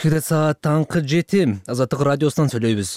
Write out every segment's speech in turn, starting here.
Бишкекте саат таңкы 7. Азаттык радиосунан сүйлөйбүз.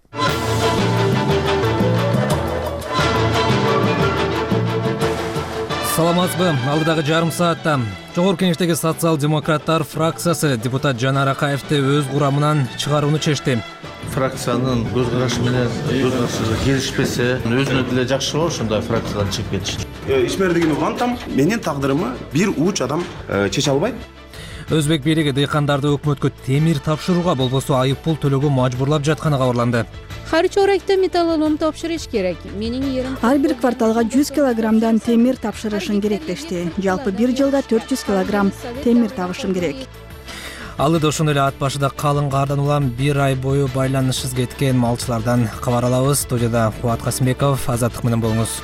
Саламатсызбы? Алдыдагы жарым саатта Жогорку Кеңештеги социал-демократтар фракциясы депутат Жанар Акаевди өз курамынан чыгарууну чечти. Фракциянын көз карашы менен келишпесе, өзүнө деле жакшы болот ушундай фракциядан чыгып кетиш. Ишмердигин улантам, менин тагдырымы бир уч адам чече албайт. Өзбек бийлиги дыйкандарды өкмөткө темир тапшырууга болбосо айып пул төлөөгө мажбурлап жатканы кабарланды. Har chorakda metallolом тапшырыш керек. Менин ерим Ар бир кварталга 100 килограммдан темир тапшырышың керек дешти. Жалпы бир жылда 400 килограмм темир табышым керек. Алыда ошондой эле ат башыда калың кардан улам бир ай бою байланышсыз кеткен малчылардан кабар алабыз. Студияда Кубат Касымбеков, Азаттык менен болуңуз.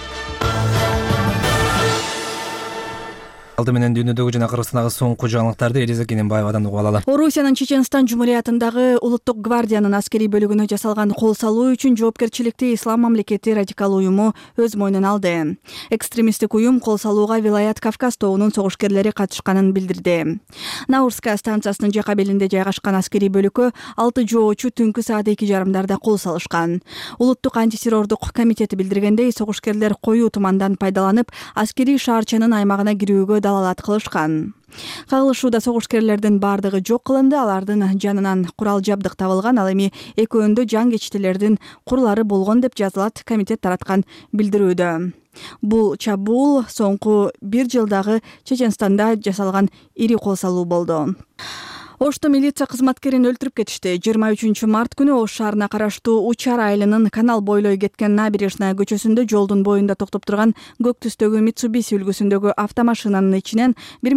Алды менен дүйнөдөгү жана Кыргызстандагы соңку жаңылыктарды Элиза Кененбаевадан угуп алалы. Орусиянын Чеченстан Жумуриятындагы Улуттук гвардиянын аскерий бөлүгүнө жасалган кол салуу үчүн жоопкерчиликти Ислам мамлекети радикал уюму өз мойнуна алды. Экстремисттик уюм кол салууга Вилаят Кавказ тобунун согушкерлери катышканын билдирди. Наурская станциясынын жака белинде жайгашкан аскерий бөлүккө 6 жоочу түнкү саат 2:30 кол салышкан. Улуттук антитеррордук комитети билдиргендей, согушкерлер коюу тумандан пайдаланып, аскерий шаарчанын аймагына кирүүгө далалат кылышкан. Кагылышууда согушкерлердин бардыгы жок кылынды, алардын жанынан курал жабдык табылган, ал эми экөөндө жаңгечтилердин курлары болгон деп жазылат комитет тараткан билдирүүдө. Бул чабуул соңку бир жылдагы Чеченстанда жасалган ири кол салуу болду. Ошто милиция кызматкерин өлтүрүп кетишти. 23 март күнү Ош шаарына караштуу Учар айылынын канал бойлой кеткен Набережная көчөсүндө жолдун боюнда токтоп турган көк түстөгү Mitsubishi үлгүсүндөгү автомашинанын ичинен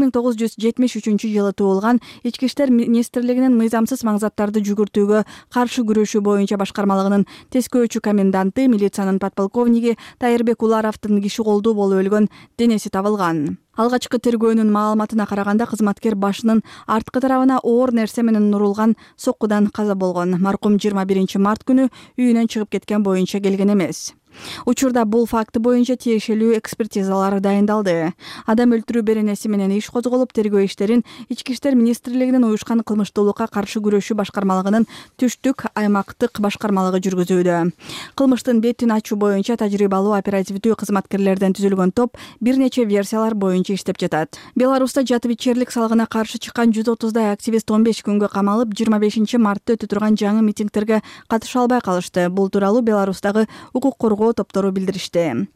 1973 жылы туулган Ички иштер министрлигинин мыйзамсыз маңзаттарды жүгүртүүгө каршы күрөшүү боюнча башкармалыгынын тескөөчү коменданты, милициянын подполковниги Тайырбек Уларовдун киши колдуу болуп өлгөн денеси табылган. Алгачкы тергөөнүн маалыматына караганда, кызматкер башынын арткы тарабына оор нерсе менен урулган соккудан каза болгон. Маркум 21 март күнү үйүнөн чыгып кеткен боюнча келген эмес. Учурда бул факты боюнча тиешелүү экспертизалар дайындалды. Адам өлтүрүү беренеси менен иш козголуп, тергөө иштерин Ички иштер министрлигинин уюшкан кылмыштуулукка каршы күрөшүү башкармалыгынын түштүк аймактык башкармалыгы жүргүзүүдө. Кылмыштын бетин ачуу боюнча тажрыйбалуу оперативдүү кызматкерлерден түзүлгөн топ бир нече версиялар боюнча иштеп жатат. Беларуста жатып ичерлик салгына каршы чыккан 130дай активист 15 күнгө камалып, 25 мартта өтө турган жаңы митингтерге катыша албай калышты. Бул тууралуу Беларустагы укук коргоо топтору билдиришти.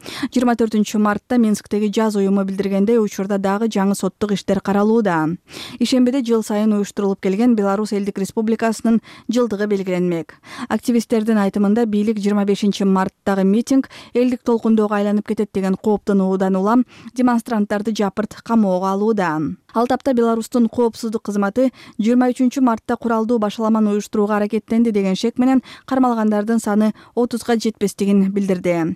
24 мартта Минсктеги жаз уюму билдиргендей, учурда дагы жаңы соттук иштер каралууда. Ишембиде жыл сайын уюштурулуп келген Беларусь Элдик Республикасынын жылдыгы белгиленмек. Активисттердин айтымында, бийлик 25 марттагы митинг элдик толкундоого айланып кетет деген кооптонуудан улам демонстранттарды жапырт камоого алууда. Ал тапта Беларустун коопсуздук кызматы 23 мартта куралдуу башаламан уюштурууга аракеттенди деген шек менен кармалгандардын саны 30га жетпестигин билдирди.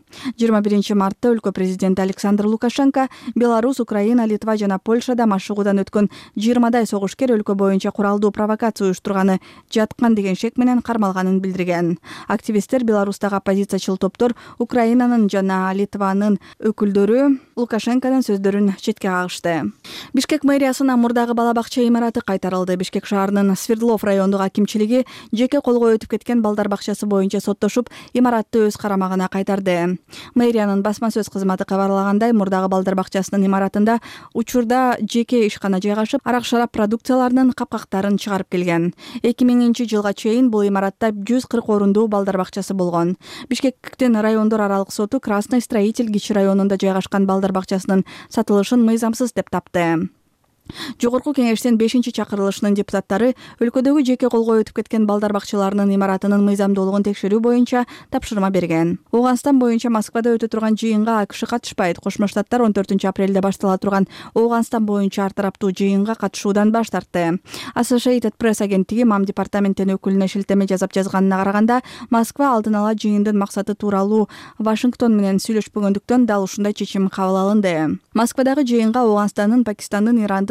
21 мартта өлкө президенти Александр Лукашенко Беларусь, Украина, Литва жана Польшада машыгуудан өткөн 20дай согушкер өлкө боюнча куралдуу провокация уюштурганы жаткан деген шек менен кармалганын билдирген. Активисттер, Беларустагы оппозициячыл топтор, Украинанын жана Литванын өкүлдөрү Лукашенконун сөздөрүн четке кагышты. Бишкек мэриясына мурдагы бала бакча имараты кайтарылды. Бишкек шаарынын Свердлов райондук акимчилиги жеке колго өтүп кеткен балдар бакчасы боюнча соттошуп, имаратты өз карамагына кайтарды. Мэриянын басма сөз кызматы кабарлагандай, мурдагы балдар бакчасынын имаратында учурда жеке ишкана жайгашып, арак-шарап продукцияларынын капкактарын чыгарып келген. 2000 жылга чейин бул имаратта 140 орундуу балдар бакчасы болгон. Бишкектин райондор аралык соту Красный Строитель Кичи районунда жайгашкан балдар бакчасынын сатылышын мыйзамсыз деп тапты. Жогорку кеңештин 5-чакырылышынын депутаттары өлкөдөгү жеке колго өтүп кеткен балдар бакчаларынын имаратынын мыйзамдуулугун текшерүү боюнча тапшырма берген. Ооганстан боюнча Москвада өтө турган жыйынга АКШ катышпайт. Кошмо Штаттар 14 апрелде баштала турган Ооганстан боюнча ар тараптуу жыйынга катышуудан баш тартты. Associated Press агенттиги МАМ департаментинин өкүлүнө шилтеме жазап жазганына караганда, Москва алдын ала жыйындын максаты тууралуу Вашингтон менен сүйлөшпөгөндүктөн дал ушундай чечим кабыл алынды. Москвадагы жыйынга Ооганстандын, Пакистандын, Ирандын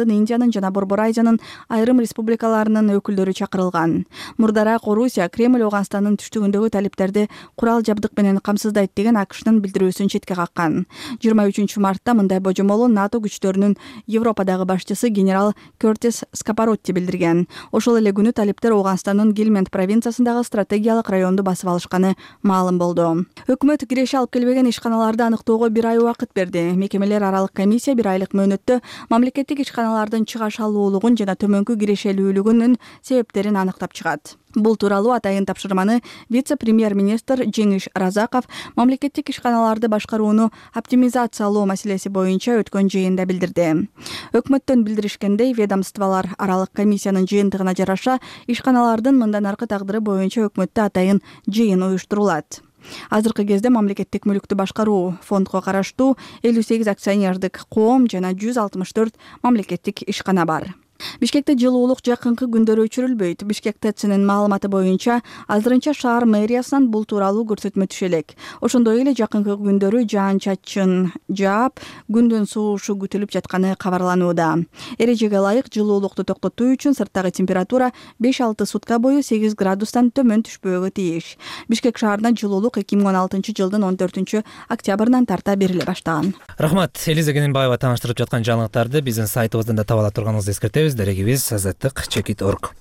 Пакистандын, Индиянын жана Борбор Азиянын айрым республикаларынын өкүлдөрү чакырылган. Мурдараак Орусия Кремль Ооганстандын түштүгүндөгү талиптерди курал жабдык менен камсыздайт деген АКШнын билдирүүсүн четке каккан. 23 мартта мындай божомолу НАТО күчтөрүнүн Европадагы башчысы генерал Кертис Скапаротти билдирген. Ошол эле күнү талиптер Ооганстандын Гилмент провинциясындагы стратегиялык районду басып алышканы маалым болду. Өкмөт киреше алып келбеген ишканаларды аныктоого 1 ай убакыт берди. Мекемелер аралык комиссия 1 айлык мөөнөттө мамлекеттик ишканалардын чыгаш алуулугун жана төмөнкү кирешелүүлүгүнүн себептерин аныктап чыгат. Бул тууралуу атайын тапшырманы вице-премьер-министр Жеңиш Разаков мамлекеттик ишканаларды башкарууну оптимизациялоо маселеси боюнча өткөн жыйында билдирди. Өкмөттөн билдиришкендей, ведомстволор аралык комиссиянын жыйынтыгына жараша ишканалардын мындан аркы тагдыры боюнча өкмөттө атайын жыйын уюштурулат. Азыркы кезде мамлекеттик мүлүктү башкаруу фондго караштуу 58 акционердик коом жана 164 мамлекеттик ишкана бар. Бишкекте жылуулук жакынкы күндөрү өчүрүлбөйт. Бишкек ТЭЦнин маалыматы боюнча азырынча шаар мэриясынан бул тууралуу көрсөтмө түшө элек. Ошондой эле жакынкы күндөрү жаан-чачын жаап, күндүн суушу күтүлүп жатканы кабарланууда. Эрежеге ылайык жылуулукту токтотуу үчүн сырттагы температура 5-6 сутка бою 8 градустан төмөн түшпөөгө тийиш. Бишкек шаарына жылуулук 2016 жылдын 14 октябрынан тарта бериле баштаган. Рахмат. Элиза Кененбаева тааныштырып жаткан жаңылыктарды биздин сайтыбыздан да таба ала турганыңызды эскертебиз. Дарегибиз azаттык.org.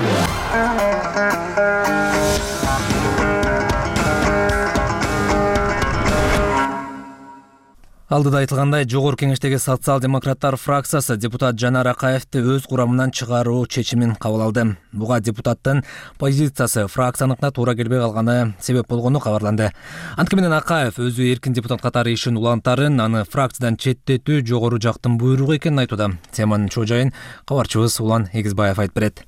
Алдыда айтылгандай, Жогорку Кеңештеги социал-демократтар фракциясы депутат Жанар Акаевди өз курамынан чыгаруу чечимин кабыл алды. Буга депутаттын позициясы фракцияныкына туура келбей калганы себеп болгону кабарланды. Анткы менен Акаев өзү эркин депутат катары ишин улантарын, аны фракциядан четтетүү жогору жактын буйругу экенин айтууда. Теманын чоо жайын кабарчыбыз Улан Эгизбаев айтып берет.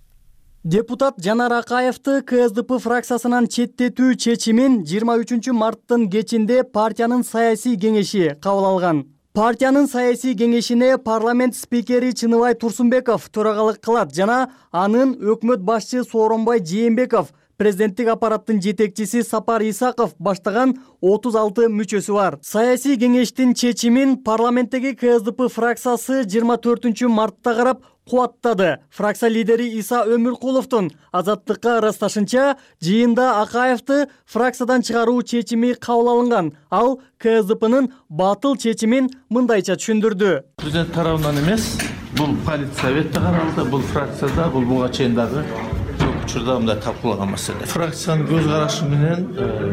Депутат Жанар Акаевди КСДП фракциясынан четтетүү чечимин 23 марттын кечинде партиянын саясий кеңеши кабыл алган. Партиянын саясий кеңешине парламент спикери Чыныбай Турсунбеков төрагалык кылат жана анын өкмөт башчы Сооронбай Жээнбеков, президенттик аппараттын жетекчиси Сапар Исаков баштаган 36 мүчөсү бар. Саясий кеңештин чечимин парламенттеги КСДП фракциясы 24 мартта карап кубаттады. Фракция лидери Иса Өмүркуловдун Азаттыкка ырасташынча, жыйында Акаевди фракциядан чыгаруу чечими кабыл алынган. Ал КСДПнын батыл чечимин мындайча түшүндүрдү. Президент тарабынан эмес, бул политсоветте каралды, бул фракцияда, бул буга чейин дагы учурда мындай талкуулаган маселе. Фракциянын көз карашы менен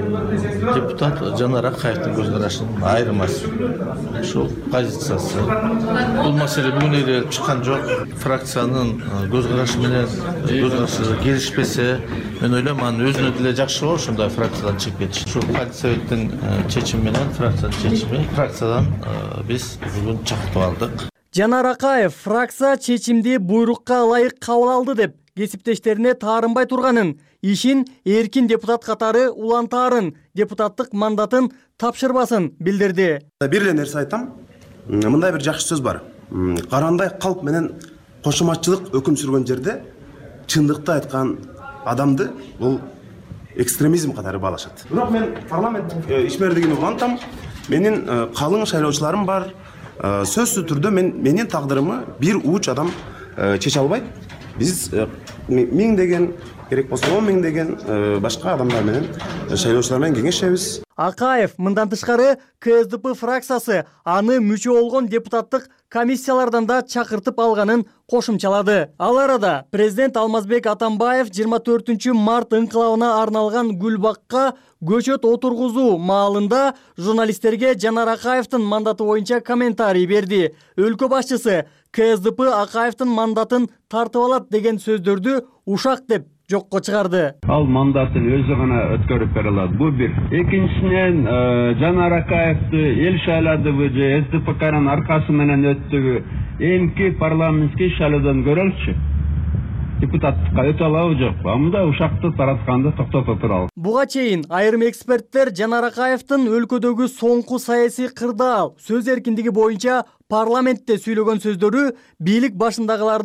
депутат Жанар Акаевдин көз карашынын айырмасы, ушул позициясы. Бул маселе бүгүн эле чыккан жок. Фракциянын көз карашы менен көз карашы келишпесе, мен ойлойм, анын өзүнө деле жакшы болот ушундай фракциядан чыгып кетиш. Ушул политсоветтин чечими менен фракциянын чечими, фракциядан биз бүгүн чакыртып алдык. Жанар Акаев фракция чечимди буйрукка ылайык кабыл алды деп кесиптештерине таарынбай турганын, ишин эркин депутат катары улантаарын, депутаттык мандатын тапшырбасын билдирди. Бир эле нерсе айтам. Мындай бир жакшы сөз бар. Карандай калп менен кошуматчылык өкүм сүргөн жерде чындыкты айткан адамды бул экстремизм катары баалашат. Бирок мен парламент ишмердигин улантам. Менин калың шайлоочуларым бар. Сөзсүз түрдө менин тагдырымы бир уч адам чече албайт. Биз 1000 деген, керек болсо 10 000 деген башка адамдар менен шайлоочулар менен кеңешебиз. Акаев мындан тышкары КСДП фракциясы аны мүчө болгон депутаттык комиссиялардан да чакыртып алганын кошумчалады. Ал арада президент Алмазбек Атамбаев 24 март ыңкылабына арналган Гүлбакка көчөт отургузуу маалында журналисттерге Жанар Акаевдин мандаты боюнча комментарий берди. Өлкө башчысы КСДП Акаевдин мандатын тартып алат деген сөздөрдү ушак деп жокко чыгарды. Ал мандатын өзү гана өткөрүп бере алат. Бул бир. Экинчисинен Жанар Акаевди эл шайлоодобу же СДПКнын аркасы менен өттүбү эмки парламентский шайлоодон көрөлчү. Депутаттыкка өтө алабы жокпу? Мында ушакты таратканды токтото туралы. Буга чейин айрым эксперттер Жанар Акаевдин өлкөдөгү соңку саясий кырдаал, сөз эркиндиги боюнча парламентте сүйлөгөн сөздөрү бийлик башындагыларды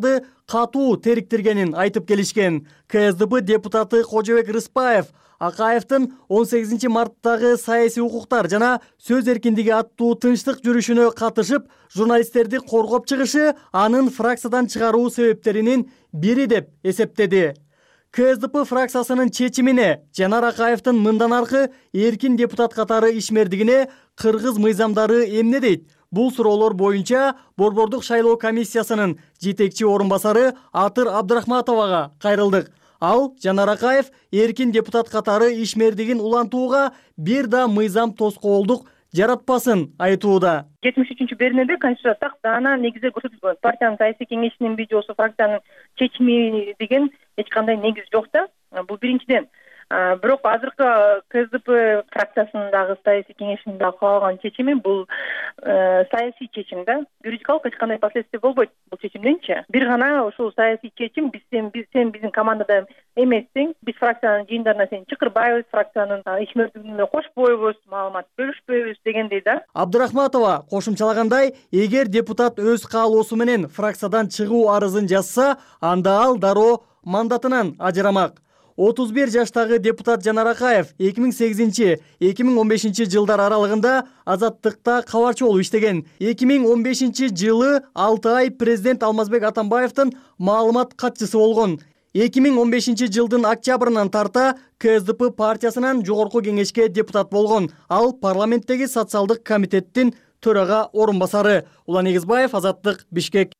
катуу териктиргенин айтып келишкен. КСДП депутаты Кожобек Рыспаев Акаевдин 18 марттагы саясий укуктар жана сөз эркиндиги аттуу тынчтык жүрүшүнө катышып, журналисттерди коргоп чыгышы анын фракциядан чыгаруу себептеринин бири деп эсептеди. КСДП фракциясынын чечимине Жанар Акаевдин мындан аркы эркин депутат катары ишмердигине кыргыз мыйзамдары эмне дейт? Бул суроолор боюнча Борбордук шайлоо комиссиясынын жетекчи орун басары Атыр Абдрахматовага кайрылдык. Ал Жанар Акаев эркин депутат катары ишмердигин улантууга бир да мыйзам тоскоолдук жаратпасын айтууда. 73-беренеде Конституцияда так даана негизде көрсөтүлгөн. Партиянын саясий кеңешинин видеосу, фракциянын чечими деген эч кандай негиз жок да. Бул биринчиден. Бирок азыркы КСДП фракциясындагы саясий кеңешинин кабыл алган чечими бул саясий чечим да. Юридикалык эч кандай последствия болбойт бул чечимденчи. Бир гана ушул саясий чечим сен биздин командада эмессиң, биз фракциянын жыйындарына сени чакырбайбыз, фракциянын ишмердигине кошпойбуз, маалымат бөлүшпөйбүз дегендей да. Абдрахматова кошумчалагандай, эгер депутат өз каалоосу менен фракциядан чыгуу арызын жазса, анда ал дароо мандатынан ажырамак. 31 жаштагы депутат Жанар Акаев 2008-2015 жылдар аралыгында Азаттыкта кабарчы болуп иштеген. 2015 жылы 6 ай президент Алмазбек Атамбаевдин маалымат катчысы болгон. 2015 жылдын октябрынан тарта КСДП партиясынан жогорку кеңешке депутат болгон. Ал парламенттеги социалдык комитеттин төрага орун басары. Улан Эгизбаев, Азаттык, Бишкек.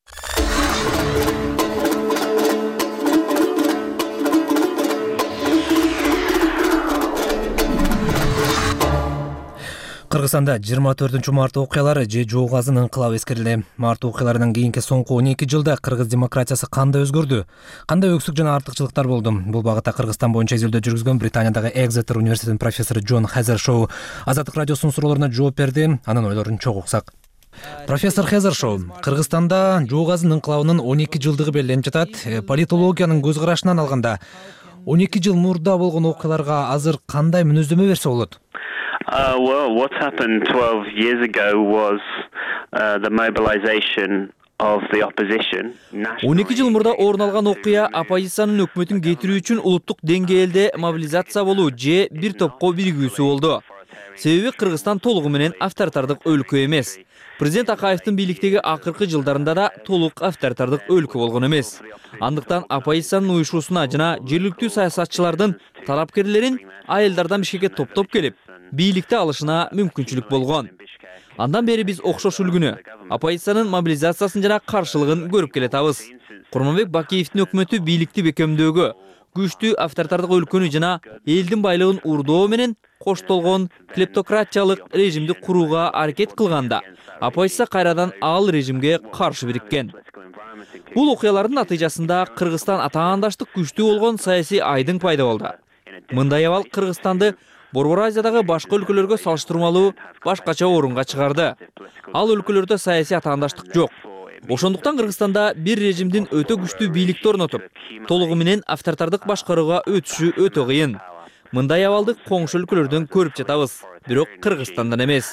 Кыргызстанда 24 март окуялары же жоо газын ыңкылап эскерилди. Март окуяларынан кийинки соңку 12 жылда кыргыз демократиясы кандай өзгөрдү? Кандай өксүк жана артыкчылыктар болду? Бул багытта Кыргызстан боюнча изилдөө жүргүзгөн Британиядагы Экзетер университетинин профессору Джон Хезершоу Азаттык радиосунун суроолоруна жооп берди. Анын ойлорун чогуу уксак. Профессор Хезершоу, Кыргызстанда жоо газын ынкылабынын 12 жылдыгы белгиленип жатат. Политологиянын көз карашынан алганда 12 жыл мурда болгон окуяларга азыр кандай мүнөздөмө берсе болот? Well, what happened 12 years ago was the mobilization of the opposition. 12 жыл мурда орун алган окуя оппозициянын өкмөтүн кетирүү үчүн улуттук деңгээлде мобилизация болуу же бир топко биригүүсү болду. Себеби Кыргызстан толугу менен авторитардык өлкө эмес. Президент Акаевдин бийликтеги акыркы жылдарында да толук авторитардык өлкө болгон эмес. Андыктан оппозициянын уюшуусуна жана жергиликтүү саясатчылардын талапкерлерин айылдардан Бишкекке топтоп келип, бийликти алышына мүмкүнчүлүк болгон. Андан бери биз окшош үлгүнү, оппозициянын мобилизациясын жана каршылыгын көрүп келатабыз. Курманбек Бакиевдин өкмөтү бийликти бекемдөөгө, күчтүү авторитардык өлкөнү жана элдин байлыгын урдоо менен коштолгон клептократиялык режимди курууга аракет кылганда, оппозиция кайрадан ал режимге каршы бириккен. Бул окуялардын натыйжасында Кыргызстан атаандаштык күчтүү болгон саясий айдың пайда болду. Мындай абал Кыргызстанды Борбор Азиядагы башка өлкөлөргө салыштырмалуу башкача орунга чыгарды. Ал өлкөлөрдө саясий атаандаштык жок. Ошондуктан Кыргызстанда бир режимдин өтө күчтүү бийликти орнотуп, толугу менен авторитардык башкарууга өтүшү өтө кыйын. Мындай абалды коңшу өлкөлөрдөн көрүп жатабыз, бирок Кыргызстандан эмес.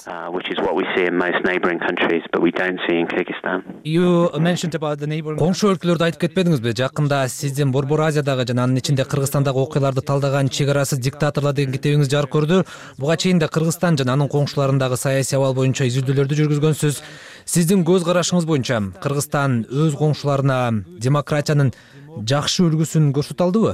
Коңшу өлкөлөрдү айтып кетпедиңизби? Жакында сиздин Борбор Азиядагы жана анын ичинде Кыргызстандагы окуяларды талдаган чек арасы диктаторлор деген китебиңиз жарык көрдү. Буга чейин да Кыргызстан жана анын коңшуларындагы саясий абал боюнча изилдөөлөрдү жүргүзгөнсүз. Сиздин көз карашыңыз боюнча Кыргызстан өз коңшуларына демократиянын жакшы үлгүсүн көрсөтө алдыбы?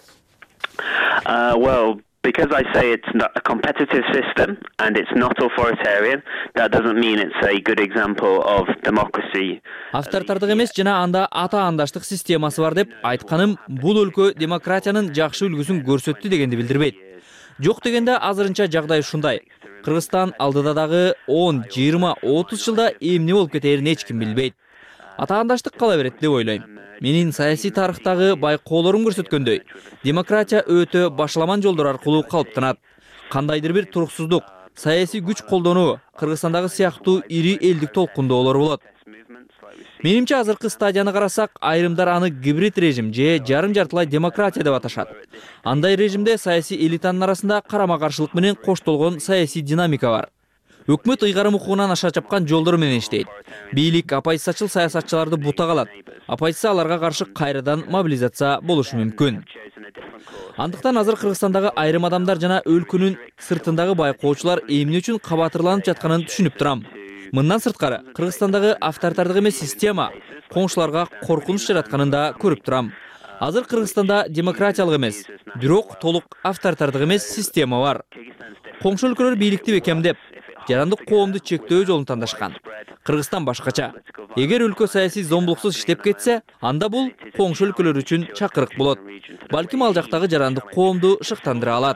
Well, because I say it's not a competitive system and it's not authoritarian, that doesn't mean it's a good example of democracy. Авторитардык эмес жана анда атаандаштык системасы бар деп айтканым бул өлкө демократиянын жакшы үлгүсүн көрсөттү дегенди билдирбейт. Жок дегенде азырынча жагдай ушундай. Кыргызстан алдыда дагы 10, 20, 30 жылда эмне болуп кетерин эч ким билбейт. Атаандаштык кала берет деп ойлойм. Менин саясий тарыхтагы байкоолорум көрсөткөндөй, демократия өтө башаламан жолдор аркылуу калыптанат. Кандайдыр бир туруксуздук, саясий күч колдонуу Кыргызстандагы сыяктуу ири элдик толкундоолор болот. Менимче азыркы стадияны карасак, айрымдар аны гибрид режим же жарым-жартылай демократия деп аташат. Андай режимде саясий элитанын арасында карама-каршылык менен коштолгон саясий динамика бар. Өкмөт ыйгарым укугунан аша чапкан жолдор менен иштейт. Бийлик оппозициячыл саясатчыларды бута калат. Оппозиция аларга каршы кайрадан мобилизация болушу мүмкүн. Андыктан азыр Кыргызстандагы айрым адамдар жана өлкөнүн сыртындагы байкоочулар эмне үчүн кабатырланып жатканын түшүнүп турам. Мындан сырткары, Кыргызстандагы авторитардык эмес система коңшуларга коркунуч жаратканын да көрүп турам. Азыр Кыргызстанда демократиялык эмес, бирок толук авторитардык эмес система бар. Коңшу өлкөлөр бийликти бекемдеп, жарандык коомду чектөө жолун тандашкан. Кыргызстан башкача. Эгер өлкө саясий зомбулуксуз иштеп кетсе, анда бул коңшу өлкөлөр үчүн чакырык болот. Балким ал жактагы жарандык коомду шыктандыра алат.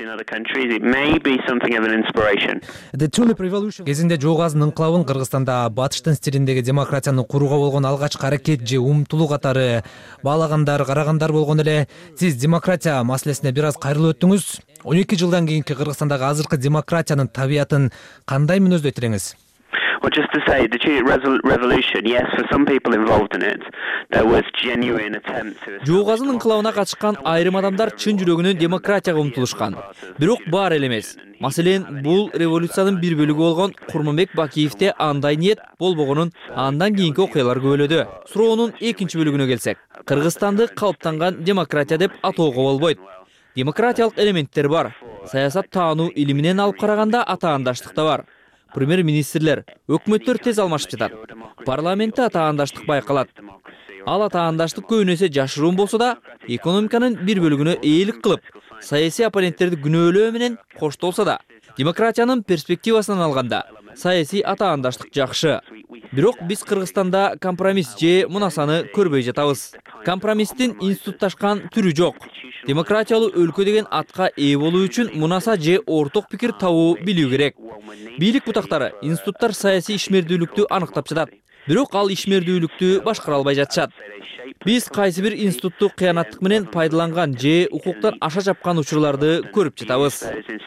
Кезинде Жоо Газынын ыңкылабын Кыргызстанда батыштын стилиндеги демократияны курууга болгон алгачкы аракет же умтулуу катары карагандар болгон эле. Сиз демократия маселесине бир аз кайрылып өттүңүз. 12 жылдан кийинки Кыргызстандагы азыркы демократиянын табиятын кандай мүнөздөйт элеңиз? Well, just to say, the Jute Revolution, yes, for some people involved in it, there was genuine attempt to... Жоо Газынын ыңкылабына катышкан айрым адамдар чын жүрөгүнөн демократияга умтулушкан. Бирок бар эле эмес. Маселен, бул революциянын бир бөлүгү болгон Курманбек Бакиевде андай ниет болбогонун андан кийинки окуялар күбөлөдү. Суроонун экинчи бөлүгүнө келсек, Кыргызстанды калыптанган демократия деп атоого болбойт. Демократиялык элементтер бар. Саясат таануу илиминен алып караганда атаандаштык да бар. Премьер-министрлер, өкмөттөр тез алмашып жатат. Парламентте атаандаштык байкалат. Ал атаандаштык көбүнесе жашыруун болсо да, экономиканын бир бөлүгүнө ээлик кылып, саясий оппоненттерди күнөөлөө менен коштолсо да, демократиянын перспективасынан алганда, саясий атаандаштык жакшы. Бирок биз Кыргызстанда компромисс же мунасаны көрбөй жатабыз. Компромисстин институтташкан түрү жок. Демократиялуу өлкө деген атка ээ болуу үчүн мунаса же орток пикир табуу билүү керек. Бийлик бутактары, институттар саясий ишмердүүлүктү аныктап жатат. Бирок ал ишмердүүлүктү башкара албай жатышат. Биз кайсы бир институтту кыянаттык менен пайдаланган же укуктан аша чапкан учурларды көрүп жатабыз.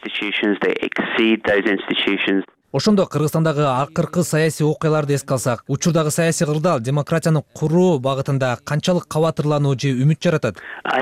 Ошондо Кыргызстандагы акыркы саясий окуяларды эске алсак, учурдагы саясий кырдаал демократияны куруу багытында канчалык кабатырлануу же үмүт жаратат?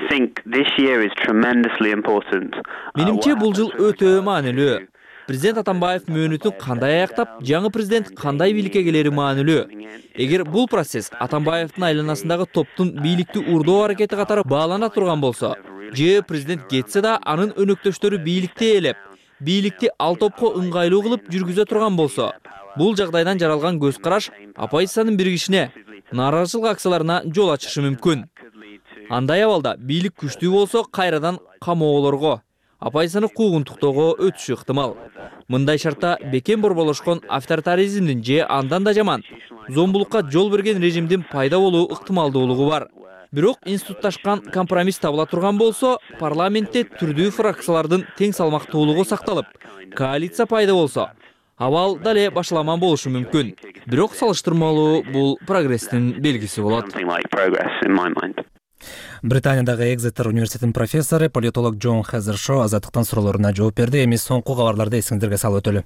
Менимче бул жыл өтө маанилүү. Президент Атамбаев мөөнөтүн кандай аяктап, жаңы президент кандай бийликке келери маанилүү. Эгер бул процесс Атамбаевдин айланасындагы топтун бийликти урдоо аракети катары баалана турган болсо, же президент кетсе да анын өнөктөштөрү бийликти ээлеп, бийликти ал топко ыңгайлуу кылып жүргүзө турган болсо, бул жагдайдан жаралган көз караш оппозициянын биригишине, нааразычылык акцияларына жол ачышы мүмкүн. Андай абалда бийлик күчтүү болсо кайрадан камоолорго, оппозицияны куугунтуктоого өтүшү ыктымал. Мындай шартта бекем борболошкон авторитаризмдин же андан да жаман зомбулукка жол берген режимдин пайда болуу ыктымалдуулугу бар. Бирок институтташкан компромисс табыла турган болсо, парламентте түрдүү фракциялардын тең салмактуулугу сакталып, коалиция пайда болсо, абал дале башаламан болушу мүмкүн. Бирок салыштырмалуу бул прогресстин белгиси болот. Британиядагы Экзетер университетинин профессору, политолог Джон Хезершо азаттыктын суроолоруна жооп берди. Эми соңку кабарларды эсиңиздерге салып өтөлү.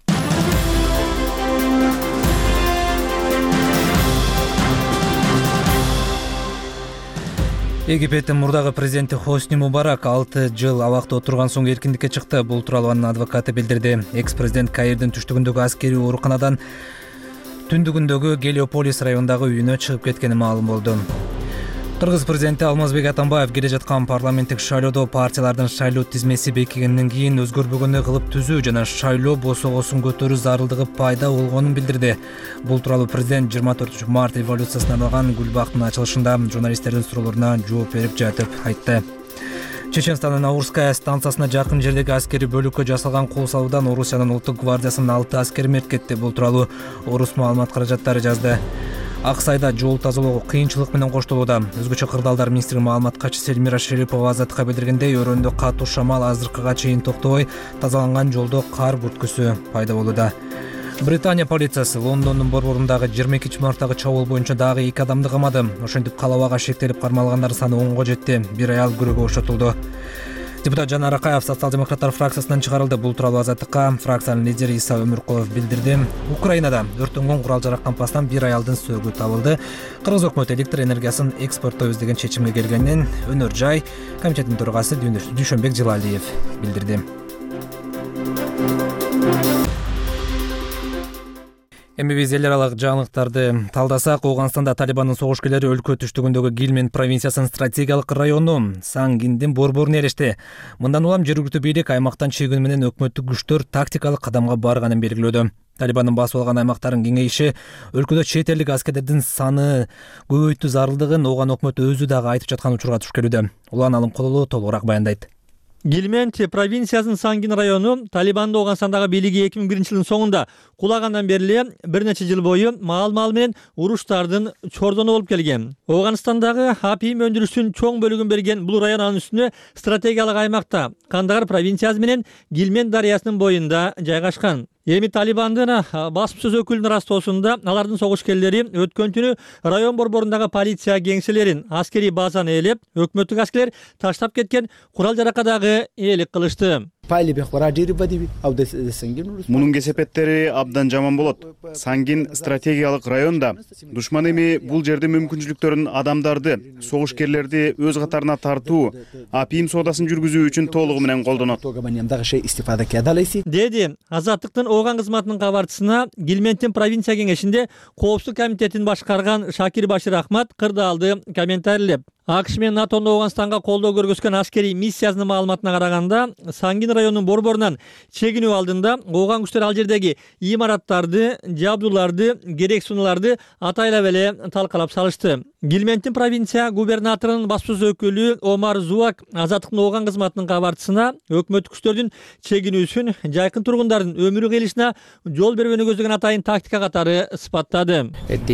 Египеттин мурдагы президенти Хосни Мубарак 6 жыл абакта отурган соң эркиндикке чыкты. Бул тууралуу анын адвокаты билдирди. Экс-президент Каирдин түштүгүндөгү аскерий ооруканадан түндүгүндөгү Гелиополис районундагы үйүнө чыгып кеткени маалым болду. Кыргыз президенти Алмазбек Атамбаев келе жаткан парламенттик шайлоодо партиялардын шайлоо тизмеси бекигенден кийин өзгөрбөгөндөй кылып түзүү жана шайлоо босогосун көтөрүү зарылдыгы пайда болгонун билдирди. Бул тууралуу президент 24 март революциясына арналган Гүлбактын ачылышында журналисттердин суроолоруна жооп берип жатып айтты. Чеченстандын Аурская станциясына жакын жердеги аскерий бөлүккө жасалган кол салуудан Орусиянын улуттук гвардиясынын 6 аскери мерт кетти. Бул тууралуу Орус маалымат каражаттары жазды. Аксайда жол тазалоого кыйынчылык менен коштолууда. Өзгөчө кырдаалдар министринин маалымат катчысы Эльмира Шерипова азаттыкка билдиргендей, өрөөндө катуу шамал азыркыга чейин токтобой, тазаланган жолдо кар бүрткүсү пайда болууда. Британия полициясы Лондондун борборундагы 22 марттагы чабуул боюнча дагы 2 адамды камады. Ошентип калабага шектелип кармалгандар саны 10го жетти. Бир аял күрөөгө бошотулду. Депутат Жанар Акаев социал-демократтар фракциясынан чыгарылды. Бул тууралуу азаттыкка фракциянын лидери Иса Өмүркулов билдирди. Украинада өрттөнгөн курал-жарак кампастан бир аялдын сөөгү табылды. Кыргыз өкмөтү электр энергиясын экспорттойбуз деген чечимге келгенин Өнөр жай комитетинин төрагасы Дүйшөнбек Жылалиев билдирди. Эми биз эл аралык жаңылыктарды талдасак, Ооганстанда Талибандын согушкерлери өлкө түштүгүндөгү Гилмен провинциясынын стратегиялык району Сангиндин борборуна ээришти. Мындан улам жергиликтүү бийлик аймактан чегүү менен өкмөттүк күчтөр тактикалык кадамга барганын белгилөөдө. Талибандын басып алган аймактарын кеңейиши өлкөдө чет элдик аскерлердин саны көбөйтүү зарылдыгын Ооган өкмөтү өзү дагы айтып жаткан учурга туш келүүдө. Улан Алымкулуу толугураак баяндайт. Гилмен провинциясынын Сангин району Талибандын Ооганстандагы бийлиги 2001-жылдын соңунда кулагандан бери бир нече жыл бою маал менен уруштардын чордону болуп келген. Ооганстандагы апийим өндүрүшүнүн чоң бөлүгүн берген бул район анын үстүнө стратегиялык аймакта Кандагар провинциясы менен Гилмен дарыясынын боюнда жайгашкан. Эми Талибандын баспсөз өкүлүнүн ырастоосунда алардын согушкерлери өткөн түнү район борборундагы полиция кеңселерин, аскерий базаны ээлеп, өкмөттүк аскерлер таштап кеткен курал-жаракка дагы ээлик кылышты. Мунун кесепеттери абдан жаман болот. Сангин стратегиялык районда душман эми бул жерде мүмкүнчүлүктөрүн адамдарды, согушкерлерди өз катарына тартуу, апийим соодасын жүргүзүү үчүн толугу менен колдонот. Деди Азаттыктын Ооган кызматынын кабарчысына Гилмендин провинция кеңешинде коопсуздук комитетин башкарган Шакир Башир Ахмат кырдаалды комментарийлеп. АКШ менен НАТОнун Ооганстанга колдоо көргөзгөн аскерий миссиясынын маалыматына караганда, Сангин районунун борборунан чегинүү алдында Ооган күчтөр ал жердеги имараттарды, жабдууларды, керек сунуларды атайлап эле талкалап салышты. Гилмендин провинция губернаторунун баспсөз өкүлү Омар Зуак Азаттыктын Ооган кызматынын кабарчысына өкмөттүк күчтөрдүн чегинүүсүн жайкын тургундардын өмүрү кыйылышына жол бербөөнү көздөгөн атайын тактика катары сыпаттады.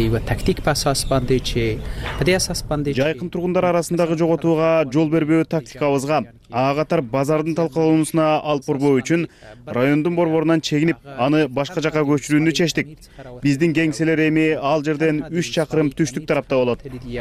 Жайкын тургундар арасындагы жоготууга жол бербөө тактикабызга, ага катар базардын талкалануусуна алып барбоо үчүн райондун борборунан чегинип, аны башка жака көчүрүүнү чечтик. Биздин кеңселер эми ал жерден 3 чакырым түштүк тарапта болот.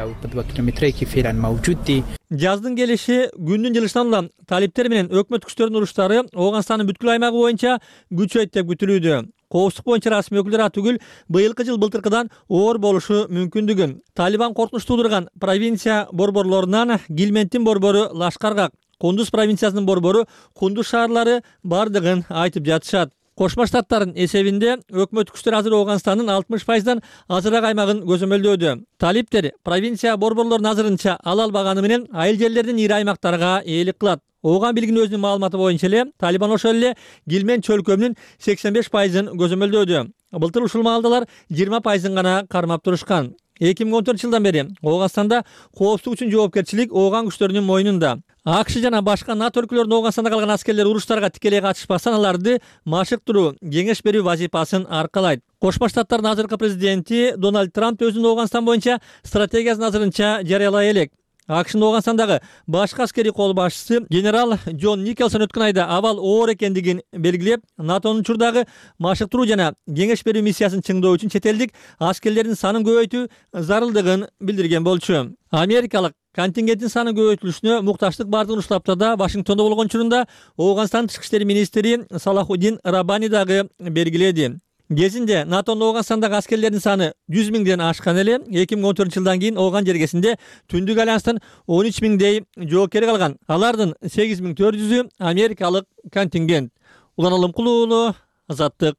Жаздын келиши күндүн жылышынан улам талиптер менен өкмөт күчтөрүнүн уруштары Ооганстандын бүткүл аймагы боюнча күчөйт деп күтүлүүдө. Коопсуздук боюнча расмий өкүлдөр атүгүл быйылкы жыл былтыркыдан оор болушу мүмкүндүгүн. Талибан коркунуч туудурган провинция борборлорунан Гилмендин борбору Лашкаргак, Кундуз провинциясынын борбору Кундуз шаарлары бардыгын айтып жатышат. Кошмо Штаттардын эсебинде өкмөт күчтөр азыр Ооганстандын 60%дан азыраак аймагын көзөмөлдөөдө. Талиптер провинция борборлорунун азырынча ала албаганы менен айыл жерлердин ири аймактарга ээлик кылат. Ооган бийлигинин өзүнүн маалыматы боюнча эле Талибан ошол эле Гилмен чөлкөмүнүн 85%ын көзөмөлдөөдө. Былтыр ушул маалдалар 20%ын гана кармап турушкан. 2014-жылдан бери Ооганстанда коопсуздук үчүн жоопкерчилик Ооган күчтөрүнүн мойнунда. АКШ жана башка НАТО өлкөлөрүнүн Ооганстанда калган аскерлер уруштарга тикелей катышпастан аларды машыктыруу, кеңеш берүү вазифасын аркалайт. Кошмо Штаттардын азыркы президенти Дональд Трамп өзүнүн Ооганстан боюнча стратегиясын азырынча жарыялай элек. АКШнын Ооганстандагы башкы аскерий кол башчысы генерал Джон Николсон өткөн айда абал оор экендигин белгилеп, НАТОнун учурдагы машыктыруу жана кеңеш берүү миссиясын чыңдоо үчүн чет элдик аскерлердин санын көбөйтүү зарылдыгын билдирген болчу. Америкалык контингенттин саны көбөйтүлүшүнө мукташтык бардыгын уштап да Вашингтондо болгон учурунда Ооганстандын тышкы иштер министри Салахуддин Раббани дагы белгиледи. Кезинде НАТОнун Ооганстандагы аскерлердин саны 100 миңден ашкан эле 2014-жылдан кийин Ооган жергесинде Түндүк альянстын 13 миңдей жоокери калган. Алардын 8400-ü америкалык контингент. Улан Алымкулуу, Азаттык.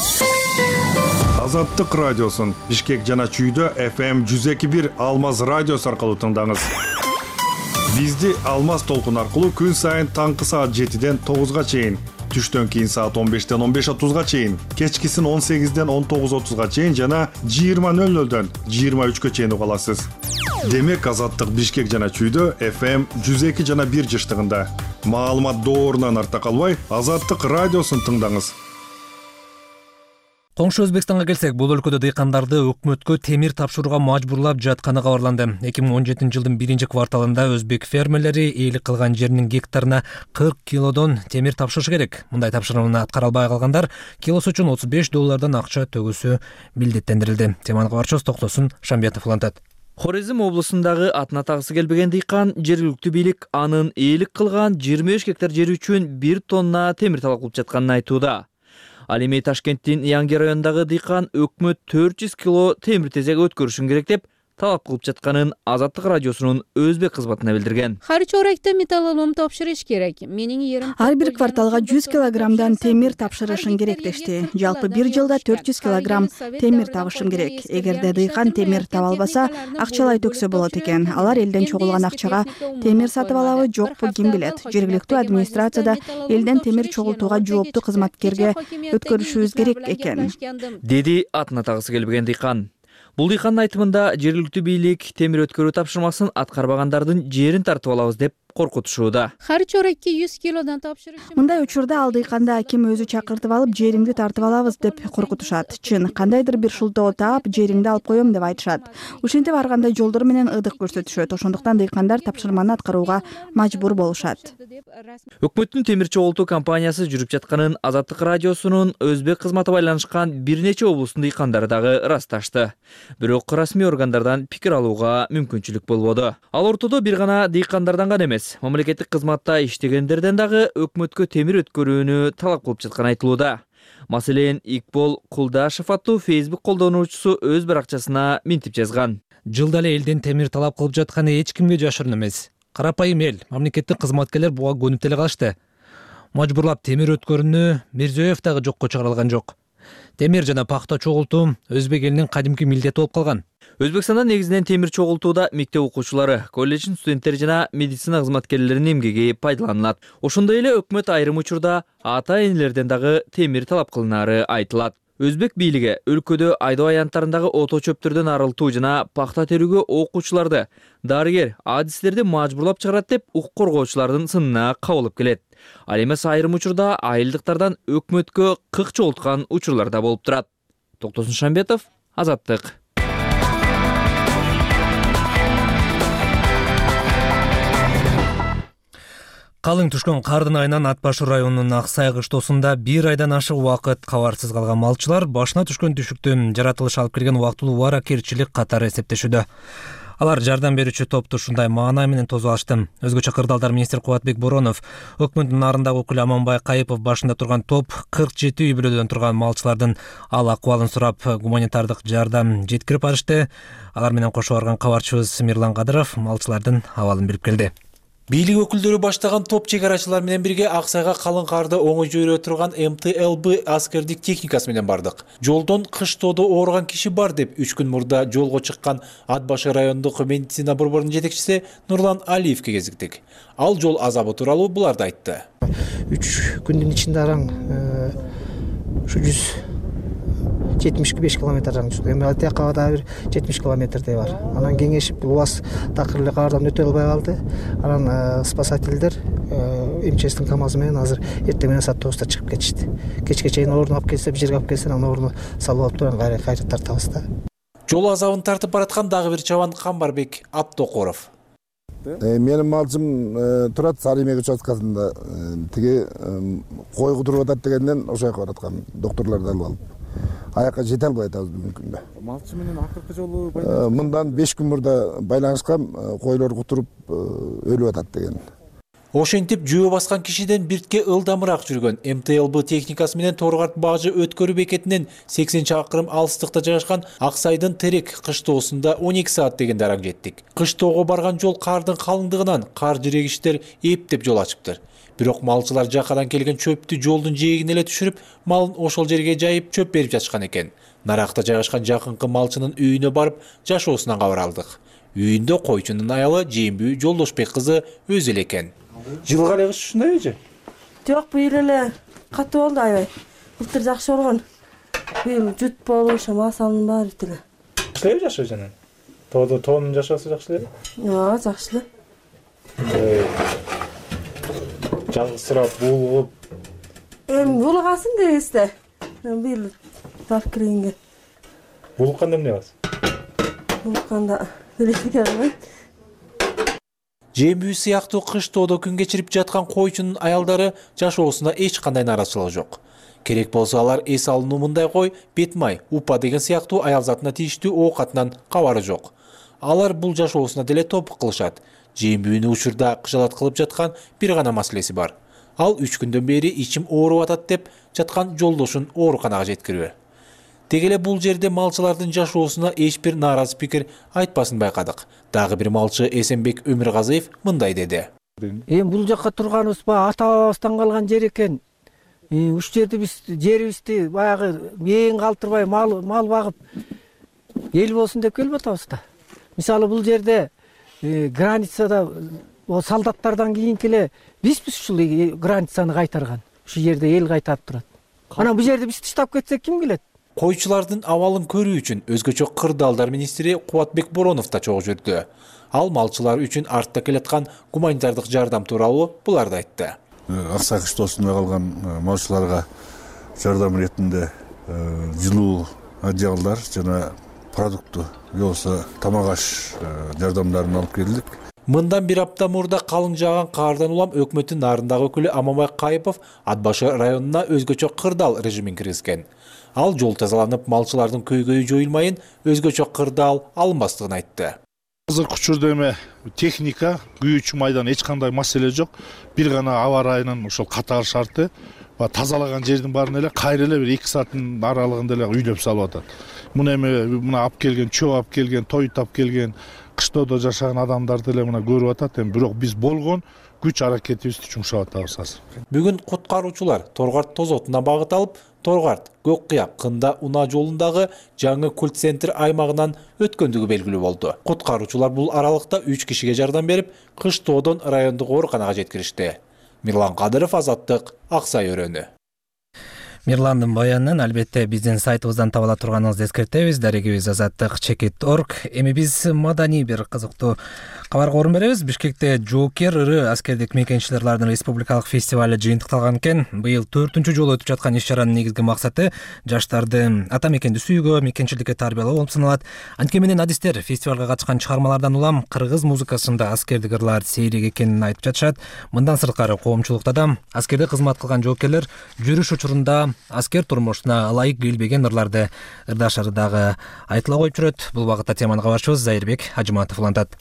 Азаттык радиосун Бишкек жана Чүйдө FM 102.1 Алмаз радиосу аркылуу тыңдаңыз. Бизди Алмаз толкун аркылуу күн сайын таңкы саат 7-ден 9-га чейин, түштөн кийин саат 15-ден 15:30-га чейин, кечкисин 18-ден 19:30-га чейин жана 20:00-дөн 23-кө чейин уга аласыз. Демек Азаттык Бишкек жана Чүйдө FM 102 жана 1 жыштыгында. Маалымат доорунан арта калбай, Азаттык радиосун тыңдаңыз. Коңшу Өзбекстанга келсек, бул өлкөдө дыйкандарды өкмөткө темир тапшырууга мажбурлап жатканы кабарланды. 2017-жылдын 1-ci кварталында өзбек фермерлери ээлик кылган жеринин гектарына 40 килодон темир тапшырышы керек. Мындай тапшырманы аткара албай калгандар килосу үчүн $35 акча төгүүсү милдеттендирилди. Теманы кабарчыбыз Токтосун Шамбетов улантат. Хорезм облусундагы атына тагысы келбеген дыйкан жергиликтүү бийлик анын ээлик кылган 25 гектар жери үчүн 1 тонна темир талап кылып жатканын айтууда. Ал эми Ташкенттин Янги районундагы дыйкан өкмөт 400 кило темир тезек өткөрүшүн керек деп талап кылып жатканын Азаттык радиосунун өзбек кызматына билдирген. Har chorakda metallolom topshirish kerak. Mening yerim Ар бир кварталга 100 килограммдан темир тапшырышың керек дешти. Жалпы бир жылда 400 килограмм темир табышым керек. Эгерде дыйкан темир таба албаса, акчалай төксө болот экен. Алар элден чогулган акчага темир сатып алабы, жокпу ким билет. Жергиликтүү администрацияда элден темир чогултууга жооптуу кызматкерге өткөрүшүбүз керек экен, деди атына тагысы келбеген дыйкан. Бул дыйкандын айтымында жергиликтүү бийлик темир өткөрүү тапшырмасын аткарбагандардын жерин тартып алабыз деп коркутушууда. har chorakka 100 kilodan topshirishim. Мындай учурда ал дыйканды аким өзү чакыртып алып, жериңди тартып алабыз деп коркутушат. Чын, кандайдыр бир шултоо таап, жериңди алып коем деп айтышат. Ушинтип ар кандай жолдор менен ыдык көрсөтүшөт. Ошондуктан дыйкандар тапшырманы аткарууга мажбур болушат. Өкмөттүн темир чогултуу компаниясы жүрүп жатканын Азаттык радиосунун өзбек кызматы байланышкан бир нече облустун дыйкандары дагы ырасташты. Бирок расмий органдардан пикир алууга мүмкүнчүлүк болбоду. Ал ортодо бир гана дыйкандардан гана эмес, мамлекеттик кызматта иштегендерден дагы өкмөткө темир өткөрүүнү талап кылып жатканы айтылууда. Маселен, Икбол Кулдашев аттуу Facebook колдонуучусу өз баракчасына минтип жазган. Жылда эле элден темир талап кылып жатканы эч кимге жашырын эмес. Карапайым эл, мамлекеттик кызматкерлер буга көнүп деле калышты. Мажбурлап темир өткөрүүнү Мирзиёев дагы жокко чыгара алган жок. Темир жана пахта чогултуу өзбек элинин кадимки милдети болуп калган. Өзбекстанда негизинен темир чогултууда мектеп окуучулары, колледждин студенттери жана медицина кызматкерлеринин эмгеги пайдаланылат. Ошондой эле өкмөт айрым учурда ата-энелерден дагы темир талап кылынары айтылат. Өзбек бийлиги өлкөдө айдоо аянттарындагы ото чөптөрдөн арылтуу жана пахта терүүгө окуучуларды, дарыгер, адистерди мажбурлап чыгарат деп укук коргоочулардын сынына кабылып келет. Ал эмес айрым учурда айылдыктардан өкмөткө кык чогулткан учурлар да болуп турат. Токтосун Шамбетов, Азаттык. Калың түшкөн кардын айынан Ат Башы районунун Аксай кыштоосунда бир айдан ашык убакыт кабарсыз калган малчылар башына түшкөн түшүктүн жаратылышы алып келген убактылуу убаракерчилик катары эсептешүүдө. Алар жардам берүүчү топту ушундай маанай менен тосуп алышты. Өзгөчө кырдаалдар министр Кубатбек Боронов, өкмөттүн нарындагы өкүлү Аманбай Кайыпов башында турган топ 47 үй бүлөдөн турган малчылардын ал акыбалын сурап, гуманитардык жардам жеткирип барышты. Алар менен кошо барган кабарчыбыз Мирлан Кадыров малчылардын абалын билип келди. Бийлик өкүлдөрү баштаган топ чек-арачылар менен бирге Аксайга калың карды оңой жөйрө турган МТЛБ аскердик техникасы менен бардык. Жолдон кыштоодо ооруган киши бар деп 3 күн мурда жолго чыккан Ат Башы райондук медицина борборунун жетекчиси Нурлан Алиевке кезиктик. Ал жол азабы тууралуу буларды айтты. 3 күндүн ичинде араң ушу 175 километрдан чыкты. Эми алтыякка да бир 70 километрдей бар. Анан кеңешип, убас такыр эле каардан өтө албай калды. Анан спасательдер МЧСтин КАМАЗы менен азыр эртең менен саат 9-та чыгып кетишти. Кечке чейин орун алып келсе, бир жерге алып келсе, анан орун салып алып турган кайра тартабыз да. Жол азабын тартып бараткан дагы бир чабан Камбарбек Аптокоров. Менин малчым турат Сарымек участкасында. Тиги кой кудуруп атат дегенден ошол жака бараткан доктурларды алып алып. Аякка жете албай атабыз бүгүнкү күндө. Малчы менен акыркы жолу мындан 5 күн мурда байланышкан, койлор кутуруп өлүп атат деген. Ошентип жөө баскан кишиден биртке ылдамыраак жүргөн МТЛБ техникасы менен Торгарт Бажы өткөрүү бекетинен 80 чакырым алыстыкта жайгашкан Аксайдын Терек кыштоосунда 12 саат дегенде араң жеттик. Кыштоого барган жол кардын калыңдыгынан кар жирегичтер эптеп жол ачыптыр. Бирок малчылар жакадан келген чөптү жолдун жээгине эле түшүрүп, малын ошол жерге жайып чөп берип жатышкан экен. Наракта жайгашкан жакынкы малчынын үйүнө барып, жашоосунан кабар алдык. Үйүндө койчунун аялы Жембүү Жолдошбек кызы өзү эле экен. Жылга эле кыш ушундай эже? Жок, быйыл эле катуу болду аябай. Былтыр жакшы болгон. Быйыл жут болуп, мал салынып баары эле. Кандай жашоо жанан? Тоонун жашоосу жакшы эле? Ооба, жакшы эле. Жалгызсырап буулуп. Буулугасын дебизде. Быйыл барып киргенге. Буулукканда эмне кыласың? Буулукканда билбейм. Жембүү сыяктуу кыштоодо күн кечирип жаткан койчунун аялдары жашоосунда эч кандай нааразычылык жок. Керек болсо алар эс алынуу мындай кой, бетмай, упа деген сыяктуу аял затына тийиштүү оокатынан кабары жок. Алар бул жашоосуна деле топук кылышат. Жембүүнү учурда кыжалат кылып жаткан бир гана маселеси бар. Ал 3 күндөн бери ичим ооруп атат деп жаткан жолдошун ооруканага жеткирүү. Теги эле бул жерде малчылардын жашоосуна эч бир нааразы пикир айтпасын байкадык. Дагы бир малчы Эсенбек Өмүргазиев мындай деди. Бул жакка турганыбыз ата-бабабыздан калган жер экен. Уш жерде биз жерибизди баягы мээң калтырбай мал багып эл болсун деп келип атабыз да. Мисалы бул жерде границада солдаттардан кийинки эле бизбиз ушул границаны кайтарган. Ушул жерде эл кайтап турат. Анан бул жерде биз таштап кетсек ким келет? Койчулардын абалын көрүү үчүн өзгөчө кырдаалдар министри Кубатбек Боронов да чогуу жүрдү. Ал малчылар үчүн артта келаткан гуманитардык жардам тууралуу буларды айтты. Аксай кыштоосунда калган малчыларга жардам иретинде жылуу одеялдар жана продукты же болбосо тамак аш жардамдарын алып келдик. Мындан бир апта мурда калың жааган каардан улам өкмөттүн нарындагы өкүлү Аманбай Кайыпов Ат башы районуна өзгөчө кырдаал режимин киргизген. Ал жол тазаланып, малчылардын көйгөйү жоюлмайын, өзгөчө кырдаал алынбастыгын айтты. Азыркы учурда эме техника, күйүүчү майдан эч кандай маселе жок. Бир гана аба ырайынын ошол катар шарты тазалаган жердин баарын эле кайра эле бир 2 сааттын аралыгында эле үйлөп салып атат. Муну эме алып келген, чөп алып келген, тоют алып келген, кыштоодо жашаган адамдарды эле көрүп атат. Бирок биз болгон күч аракетибизди жумшап атабыз азыр. Бүгүн куткаруучулар Торгарт Тозотуна багыт алып, Торгарт Көккыяк Кында Унаа жолундагы жаңы культ центр аймагынан өткөндүгү белгилүү болду. Куткаруучулар бул аралыкта 3 кишиге жардам берип, Кыштоодон райондук ооруканага жеткиришти. Мирлан Кадыров, Азаттык, Аксай өрөөнү. Мирландын баянын албетте биздин сайтыбыздан таба ала турганыңызды эскертебиз. Дарегибиз azattik.org. Эми биз маданий бир кызыктуу кабарга орун беребиз. Бишкекте Жоокер ыры аскердик мекенчилерлердин республикалык фестивалы жыйынтыкталган экен. Быйыл 4-чү жолу өтүп жаткан иш-чаранын негизги максаты жаштарды ата мекенди сүйгөө, мекенчиликке тарбиялоо болуп саналат. Антке менен адистер фестивалга катышкан чыгармалардан улам кыргыз музыкасында аскердик ырлар сейрек экенин айтып жатышат. Мындан сырткары коомчулукта да аскерде кызмат кылган жоокерлер жүрүш учурунда аскер турмушуна ылайык келбеген ырларды ырдашары дагы айтыла коюп жүрөт. Бул багытта теманы кабарчыбыз Зайырбек Ажыматов улантат.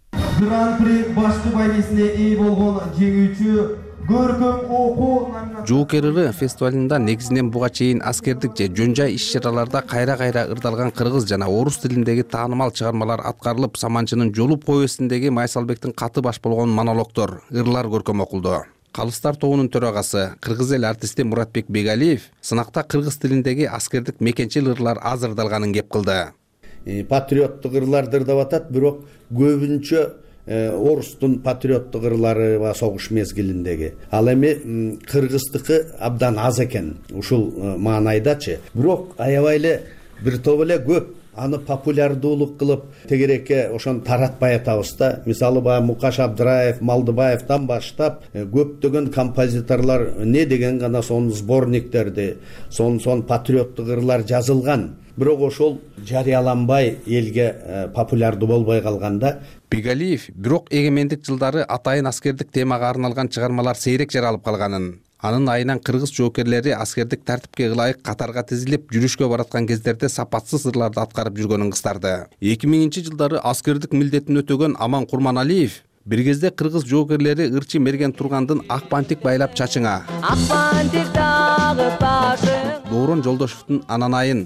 Гран-при башкы байгесине ээ болгон жеңүүчү көркөм окуу Жоокер ыры фестивалында негизинен буга чейин аскердик же жөн жай иш-чараларда кайра-кайра ырдалган кыргыз жана орус тилиндеги таанымал чыгармалар аткарылып, Саманчынын Жолуп повестиндеги Майсалбектин каты баш болгон монологдор, ырлар көркөм окулду. Калыстар тобунун төрагасы, кыргыз эл артисти Муратбек Бегалиев сынакта кыргыз тилиндеги аскердик мекенчил ырлар аз ырдалганын кеп кылды. Патриоттук ырларды ырдап атат, бирок көбүнчө орустун патриоттук ырлары согуш мезгилиндеги. Ал эми кыргыздыкы абдан аз экен ушул маанайдачы. Бирок аябай эле бир топ эле көп аны популярдуулук кылып тегерекке ошону таратпай атабыз да. Мисалы Мукаш Абдыраев, Малдыбаевдан баштап көптөгөн композиторлор не деген гана сон сборниктерди, сон патриоттук ырлар жазылган. Бирок ошол жарыяланбай элге популярдуу болбой калганда. Бегалиев бирок эгемендик жылдары атайын аскердик темага арналган чыгармалар сейрек жаралып калганын, анын айынан кыргыз жоокерлери аскердик тартипке ылайык катарга тизилип жүрүшкө бараткан кездерде сапатсыз ырларды аткарып жүргөнүн кыстарды. 2000-жылдары аскердик милдетин өтөгөн Аман Курманалиев бир кезде кыргыз жоокерлери ырчы мерген тургандын ак бантик байлап чачыңа, ак бантик дагы башың, Доорон Жолдошевдун Ананайын,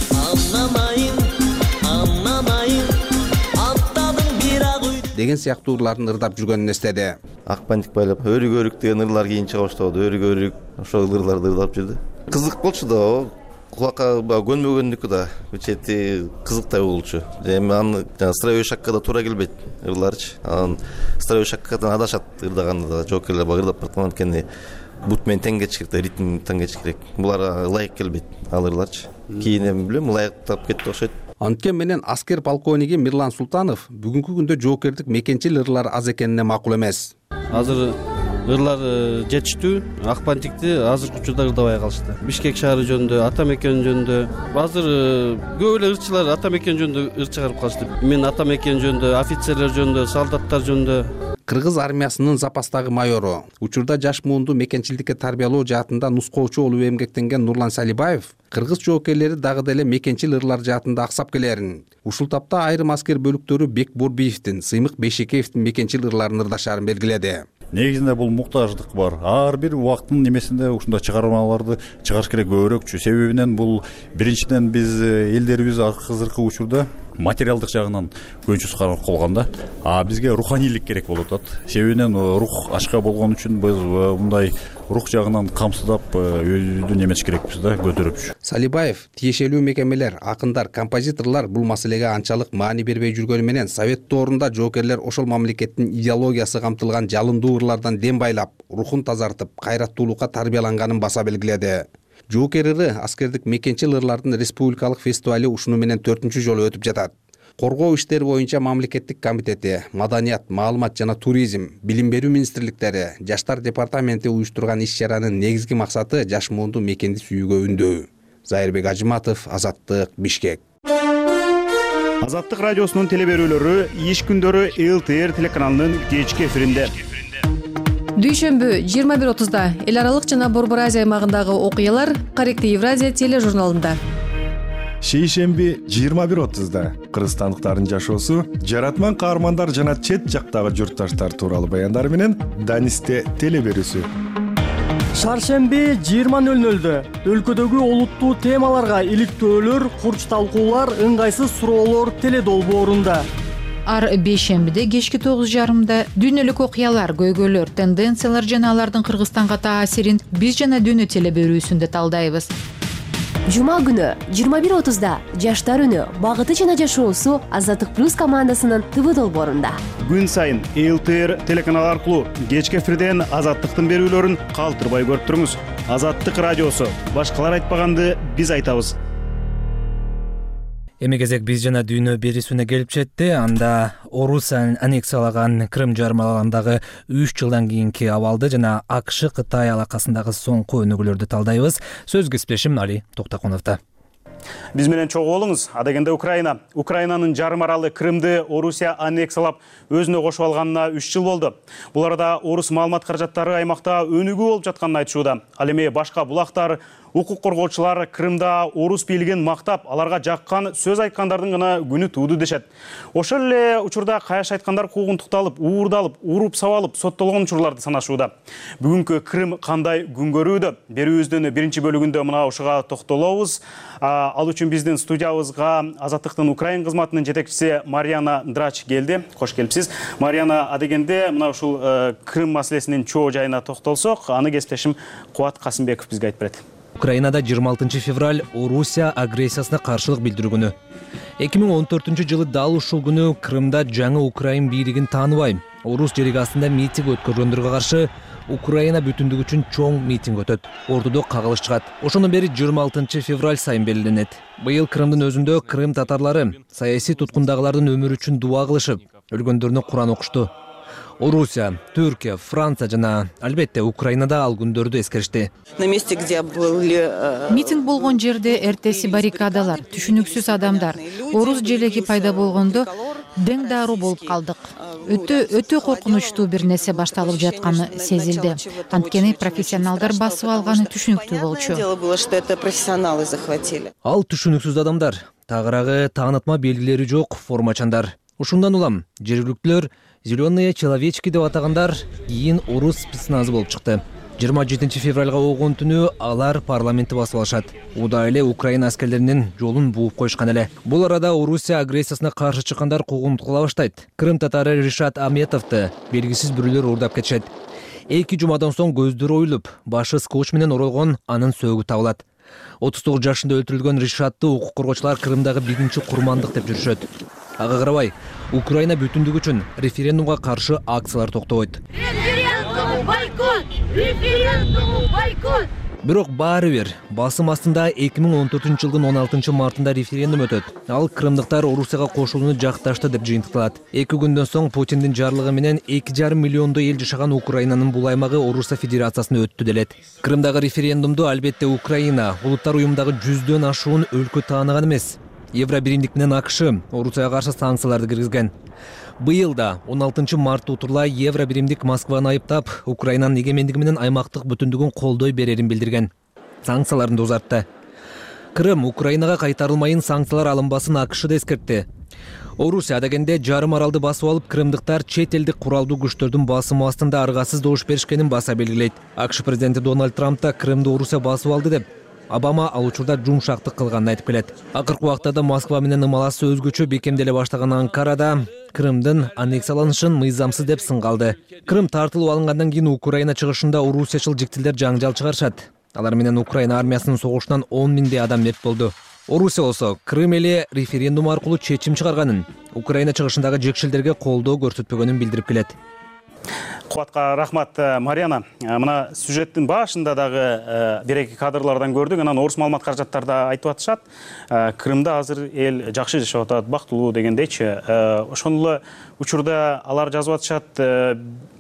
деген сыяктуу ырларын ырдап жүргөнүн эстеди. Ак бантик байлап өрүк деген ырлар кийин чыга баштады. Өрүк ошол ырларды ырдап жүрдү. Кызык болчу да, кулакка көнбөгөндүкү да чети кызыктай болчу. Эми аны строевой шаккада туура келбейт ырларчы. Анан строевой шаккадан адашат ырдаганда да жоокерлер ырдап бараткан анткени бут менен тең кетиш керек, ритм тең кетиш керек. Буларга ылайык келбейт ал ырларчы. Кийин эми билем, ылайыктап кетти окшойт. Анткен менен аскер полковниги Мирлан Султанов бүгүнкү күндө жоокердик мекенчил ырлар аз экенине макул эмес. Азыр ырлар жетиштүү, ак бантикти азыркы учурда ырдабай калышты. Бишкек шаары жөнүндө, ата мекен жөнүндө азыр көп эле ырчылар ата мекен жөнүндө ыр чыгарып калышты. Мен ата мекен жөнүндө, офицерлер жөнүндө, солдаттар жөнүндө. Кыргыз армиясынын запастагы майору, учурда жаш муунду мекенчилдикке тарбиялоо жаатында нускоочу болуп эмгектенген Нурлан Салибаев кыргыз жоокерлери дагы деле мекенчил ырлар жаатында аксап келерин, ушул тапта айрым аскер бөлүктөрү Бек Борбиевдин, Сыймык Бейшекеевдин мекенчил ырларын ырдашарын белгиледи. негизинде бул муктаждык бар. Ар бир убакыттын немесинде ушундай чыгармаларды чыгарыш керек көбүрөөкчү. Себебинен бул биринчиден биз элдерибиз азыркы учурда материалдык жагынан көчүс карап калганда, бизге руханийлик керек болуп атат. Себебинен рух ачка болгон үчүн биз мындай рух жагынан камсыздап өзүбүздү немеш керекпиз да, көтөрүпчү. Салибаев тиешелүү мекемелер, акындар, композиторлор бул маселеге анчалык маани бербей жүргөнү менен Совет доорунда жоокерлер ошол мамлекеттин идеологиясы камтылган жалындуу ырлардан дем байлап, рухун тазартып, кайраттуулукка тарбияланганын баса белгиледи. Жоокер ыры аскердик мекенчил ырлардын республикалык фестивали ушуну менен 4-чү жолу өтүп жатат. Коргоо иштери боюнча мамлекеттик комитети, маданият, маалымат жана туризм, билим берүү министрликтери, жаштар департаменти уюштурган иш-чаранын негизги максаты жаш муунду мекенди сүйүүгө үндөө. Зайырбек Ажыматов, Азаттык, Бишкек. Азаттык радиосунун теле берүүлөрү иш күндөрү ЛТР телеканалынын кечки эфиринде. Дүйшөмбү 21:30-да эл аралык жана Борбор Азия аймагындагы окуялар Каректи Евразия тележурналында. Шейшемби 21:30-да кыргызстандыктардын жашоосу, жаратман каармандар жана чет жактагы журтташтар тууралуу баяндар менен Данисте теле берүүсү. Шаршемби 20:00-дө өлкөдөгү олуттуу темаларга иликтөөлөр, курч талкуулар, ыңгайсыз суроолор теле долбоорунда. Ар бейшембиде кечки 9:30-да дүйнөлүк окуялар, көйгөйлөр, тенденциялар жана алардын Кыргызстанга таасирин биз жана дүйнө теле берүүсүндө талдайбыз. Жума күнү 21:30-да жаштар үнү, багыты жана жашоосу Азаттык плюс командасынын ТВ долбоорунда. Күн сайын ЛТР телеканалы аркылуу кечки эфирден Азаттыктын берүүлөрүн калтырбай көрүп туруңуз. Азаттык радиосу, башкалар айтпаганды биз айтабыз. Эми кезек биз жана дүйнө берүүсүнө келип жетти. Анда Орусия аннексиялаган Крым жармаларындагы 3 жылдан кийинки абалды жана АКШ Кытай алакасындагы соңку өнүгүүлөрдү талдайбыз. Сөз кесиптешим Али Токтакуновдо. Биз менен чогуу болуңуз. Адегенде Украинанын жарым аралы Крымды Орусия аннексиялап өзүнө кошуп алганына 3 жыл болду. Бул арада орус маалымат каражаттары аймакта өнүгүү болуп жатканын айтышууда. Ал эми башка булактар, укук коргоочулар Крымда орус бийлигин мактап, аларга жаккан сөз айткандардын гана күнү тууду дешет. Ошол эле учурда каяш айткандар куугунтукталып, уурдалып, уруп сабалып соттолгон учурларды санашууда. Бүгүнкү Крым кандай күн көрүүдө? Берүүбүздүн биринчи бөлүгүндө мына ушуга токтолобуз. Ал үчүн биздин студиябызга Азаттыктын Украин кызматынын жетекчиси Марьяна Драч келди. Кош келипсиз. Марьяна, адегенде мына ушул Крым маселесинин чоо жайына токтолсок, аны кесиптешим Кубат Касымбеков бизге айтып берет. Украинада 26 февраль Орусия агрессиясына каршылык билдирүү күнү. 2014 жылы дал ушул күнү Крымда жаңы Украин бийлигин тааныбай, орус жериги астында митинг өткөргөндөргө каршы Украина бүтүндүгү үчүн чоң митинг өтөт. Ордудо кагылыш чыгат. Ошондон бери 26 февраль сайын белгиленет. Быйыл Крымдын өзүндө Крым татарлары саясий туткундагылардын өмүрү үчүн дуа кылышып, өлгөндөрүнө Куран окушту. Орусия, Түркия, Франция жана албетте Украинада ал күндөрдү эскеришти. Митинг болгон жерде эртеси баррикадалар, түшүнүксүз адамдар, орус желеги пайда болгондо дең даруу болуп калдык. Өтө коркунучтуу бир нерсе башталып жатканы сезилди. Анткени профессионалдар басып алганы түшүнүктүү болчу. Ал түшүнүксүз адамдар, тагыраагы таанытма белгилери жок формачандар. Ушундан улам жергиликтүүлөр «Зеленые человечки» деп атагандар кийин орус спецназы болуп чыкты. 27 февральга огон түнү алар парламентти басып алышат. Уда эле Украина аскерлеринин жолун бууп коюшкан эле. Бул арада Орусия агрессиясына каршы чыккандар куугунтукла баштайт. Крым татары Ришат Аметовду белгисиз бирөөлөр уурдап кетишет. 2 жумадан соң көздөрү оюлуп, башы скотч менен оролгон, анын сөөгү табылат. 39 жашында өлтүрүлгөн Ришатты укук коргоочулар Крымдагы биринчи курмандык деп жүрүшөт. Ага карабай, Украина бүтүндүгү үчүн референдумга каршы акциялар токтобойт. Референдум бойкот! Референдум бойкот! Бирок баары бир басым астында 2014 жылдын 16 мартында референдум өтөт. Ал крымдыктар Орусияга кошулууну жакташты деп жыйынтыкталат. 2 күндөн соң Путиндин жарлыгы менен 2,5 миллиондой эл жашаган Украинанын бул аймагы Орусия Федерациясына өттү делет. Крымдагы референдумду албетте Украина улуттар уюмундагы 100дөн ашуун өлкө тааныган эмес. Евробиримдик менен АКШ Орусияга каршы санкцияларды киргизген. Быйыл да 16 мартта утурлай Евробиримдик Москваны айыптап, Украинанын эгемендиги менен аймактык бүтүндүгүн колдой берерин билдирген. Санкцияларды узартты. Крым Украинага кайтарылмайын санкциялар алынбасын АКШ да эскертти. Орусия адегенде жарым аралды басып алып, крымдыктар чет элдик куралдуу күчтөрдүн басымы астында аргасыз добуш беришкенин баса белгилейт. АКШ президенти Дональд Трамп да Крымды Орусия басып алды деп, Обама ал учурда жумшактык кылганын айтып келет. Акыркы убактарда Москва менен ымаласы өзгөчө бекемделе баштаган Анкарада Крымдын аннексияланышын мыйзамсыз деп сынга алды. Крым тартылып алынгандан кийин Украина чыгышында орусиячыл жиктилдер жаңжал чыгарышат. Алар менен Украина армиясынын согушунан 10 миңдей адам мерт болду. Орусия болсо Крым эли референдум аркылуу чечим чыгарганын, Украина чыгышындагы жекшелдерге колдоо көрсөтпөгөнүн билдирип келет. Кубатка рахмат, Марьяна. Мына сюжеттин башында дагы бир-эки кадрлардан көрдүк. Анан орус маалымат каражаттарда айтып атышат, Крымда азыр эл жакшы жашап атат, бактылуу дегендейчи. Ошондо эле учурда алар жазып атышат,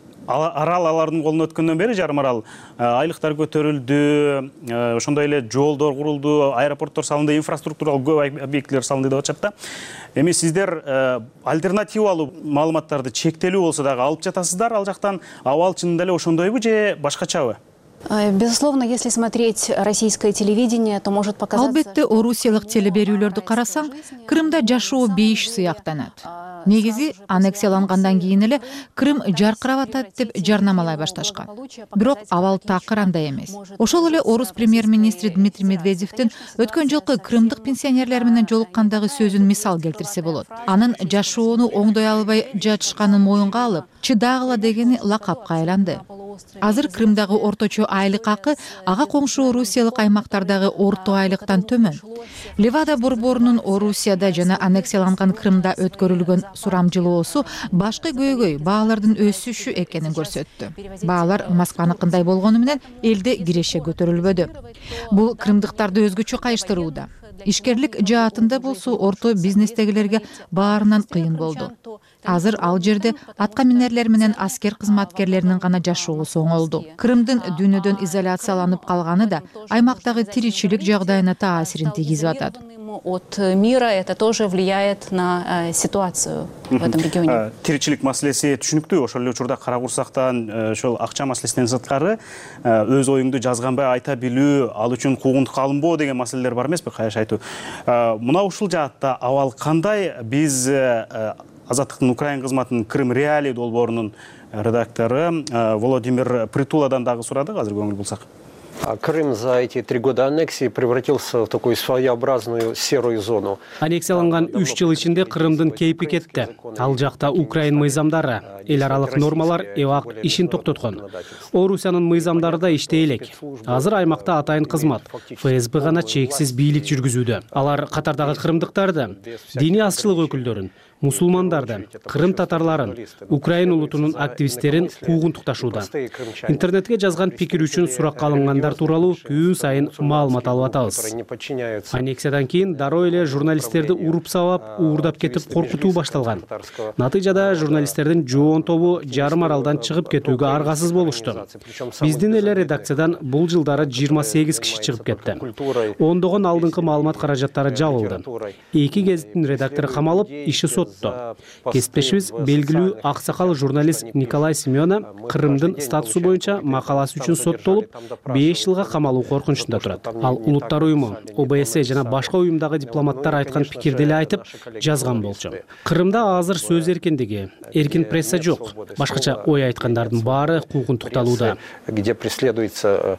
арал алардын колуна өткөндөн бери жарым арал айлыктар көтөрүлдү, ошондой эле жолдор курулду, аэропорттор салынды, инфраструктуралык көп объектилер салынды деп атышат да. Эми сиздер альтернативалуу маалыматтарды чектелүү болсо дагы алып жатасыздар ал жактан, абал чынында эле ошондойбу же башкачабы? Безусловно, если смотреть российское телевидение, то может показаться... Албетте, орусиялык телеберүүлөрдү карасаң, Крымда жашоо бейиш сыяктанат. Негизи аннексиялангандан кийин эле Крым жаркырап атат деп жарнамалай башташкан. Бирок абал такыр андай эмес. Ошол эле орус премьер-министри Дмитрий Медведевдин өткөн жылкы крымдык пенсионерлер менен жолуккандагы сөзүн мисал келтирсе болот. Анын жашоону оңдой албай жатышканын моюнга алып, чыдагыла дегени лакапка айланды. Азыр Крымдагы орточо айлык акы ага коңшу орусиялык аймактардагы орто айлыктан төмөн. Левада борборунун Орусияда жана аннексияланган Крымда өткөрүлгөн сурамжылоосу башкы көйгөй баалардын өсүшү экенин көрсөттү. Баалар Москваныкындай болгону менен элде киреше көтөрүлбөдү. Бул крымдыктарды өзгөчө кайыштырууда. Ишкерлик жаатында болсо орто бизнестегилерге баарынан кыйын болду. Азыр ал жерде атка минерлер менен аскер кызматкерлеринин гана жашоосу оңолду. Крымдын дүйнөдөн изоляцияланып калганы да аймактагы тиричилик жагдайына таасирин тийгизип атат. От мира это тоже влияет на ситуацию в этом регионе. Тиричилик маселеси түшүнүктүү. Ошол эле учурда кара курсактан ошол акча маселесинен сырткары өз оюңду жазганбай айта билүү, ал үчүн куугунтукка алынбоо деген маселелер бар эмеспи, каяш айтуу. Мына ушул жаатта абал кандай? Биз Азаттыктын Украин кызматынын Крым Реалии долбоорунун редактору Владимир Притуладан дагы сурадык, азыр көңүл булсак. Крым за эти 3 года аннексии превратился в такую своеобразную серую зону. Аннексияланган 3 жыл ичинде Крымдын кейпи кетти. Ал жакта Украин мыйзамдары, эл аралык нормалар эвак ишин токтоткон. Орусиянын мыйзамдары да иштей элек. Азыр аймакта атайын кызмат, ФСБ гана чексиз бийлик жүргүзүүдө. Алар катардагы крымдыктарды, диний азчылык өкүлдөрүн, мусулмандарды, Крым татарларын, Украин улутунун активисттерин куугунтукташууда. Интернетке жазган пикир үчүн суракка алынгандар тууралуу күн сайын маалымат алып атабыз. Аннексиядан кийин дароо эле журналисттерди уруп сабап, уурдап кетип коркутуу башталган. Натыйжада журналисттердин жоон тобу жарым аралдан чыгып кетүүгө аргасыз болушту. Биздин эле редакциядан бул жылдары 28 киши чыгып кетти. Ондогон алдыңкы маалымат каражаттары жабылды. 2 гезиттин редактору камалып, иши сот. Кесиптешибиз белгилүү аксакал журналист Николай Семена Крымдын статусу боюнча макаласы үчүн соттолуп 5 жылга камалуу коркунучунда турат. Ал Улуттар уюму, ОБСЕ жана башка уюмдагы дипломаттар айткан пикирди эле айтып жазган болчу. Крымда азыр сөз эркиндиги, эркин пресса жок. Башкача ой айткандардын баары куугунтукталууда. Где преследуется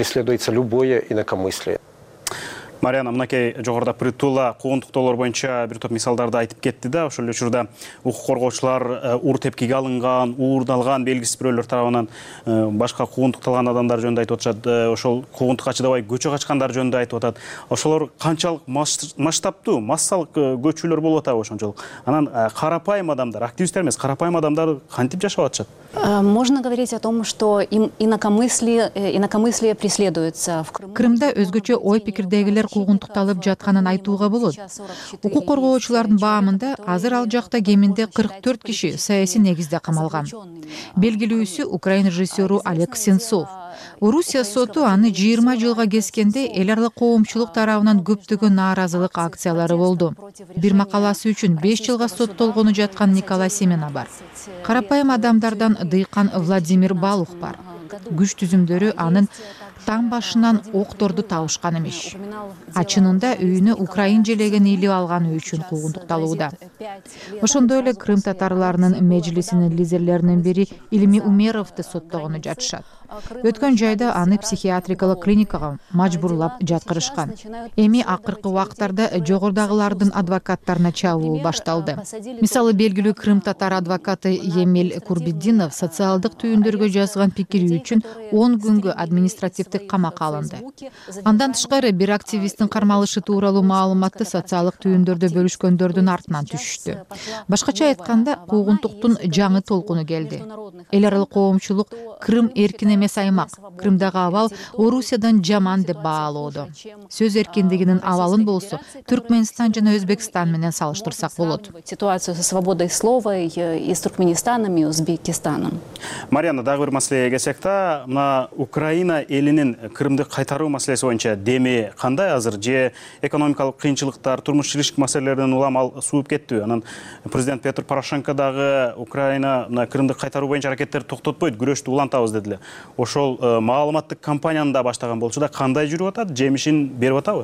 любое инакомыслие. Марьяна, мынакей жогоруда Притула куугунтуктоолор боюнча бир топ мисалдарды айтып кетти да. Ошол эле учурда укук коргоочулар уур тепкиге алынган, уурдалган белгисиз бирөөлөр тарабынан башка куугунтукталган адамдар жөнүндө айтып атышат. Ошол куугунтукка чыдабай көчө качкандар жөнүндө айтып атат. Ошолор канчалык масштабтуу, массалык көчүүлөр болуп атабы ошончолук? Анан карапайым адамдар, активисттер эмес, карапайым адамдар кантип жашап атышат? Можно говорить о том, что инакомыслие преследуется в Крыму. Крымда өзгөчө ой пикирдегилер куугунтукталып жатканын айтууга болот. Укук коргоочулардын баамында азыр ал жакта кеминде 44 киши саясий негизде камалган. Белгилүүсү Украин режиссеру Олег Сенцов. Орусия соту аны 20 жылга кескенде эл аралык коомчулук тарабынан көптөгөн нааразылык акциялары болду. Бир макаласы үчүн 5 жылга соттолгону жаткан Николай Семена бар. Карапайым адамдардан дыйкан Владимир Балух бар. Күч түзүмдөрү анын таң башынан окторду табышкан эмес. Чынында үйүнө украин желегин илип алганы үчүн куугунтукталууда. Ошондой эле Крым татарларынын межлисинин лидерлеринин бири Илми Умеровду соттогону жатышат. Өткөн жайда аны психиатрикалык клиникага мажбурлап жаткырышкан. Эми акыркы убактарда жогорудагылардын адвокаттарына чабуул башталды. Мисалы, белгилүү Крым татар адвокаты Емел Курбиддинов социалдык түйүндөргө жазган пикири үчүн 10 күнгө административдик камакка алынды. Андан тышкары бир активисттин кармалышы тууралуу маалыматты социалдык түйүндөрдө бөлүшкөндөрдүн артынан түшүштү. Башкача айтканда, куугунтуктун жаңы толкуну келди. Эл аралык коомчулук Крым эркин эмес аймак, Крымдагы абал Орусиядан жаман деп баалоодо. Сөз эркиндигинин абалын болсо Түркменстан жана Өзбекстан менен салыштырсак болот. Ситуацию со свободой слова и с Туркменистаном и Узбекистаном. Марьяна, дагы бир маселеге келсек та, мына Украина элинин Крымды кайтаруу маселеси боюнча деми кандай азыр? Же экономикалык кыйынчылыктар, турмуш тиричилик маселелеринен улам сууп кеттиби? Анан президент Петр Порошенко дагы Украина Крымды кайтаруу боюнча аракеттерди токтотпойт, күрөштү улантабыз дедиле. Ошол маалыматтык кампанияны да баштаган болчу да, кандай жүрүп атат? Жемишин берип атабы?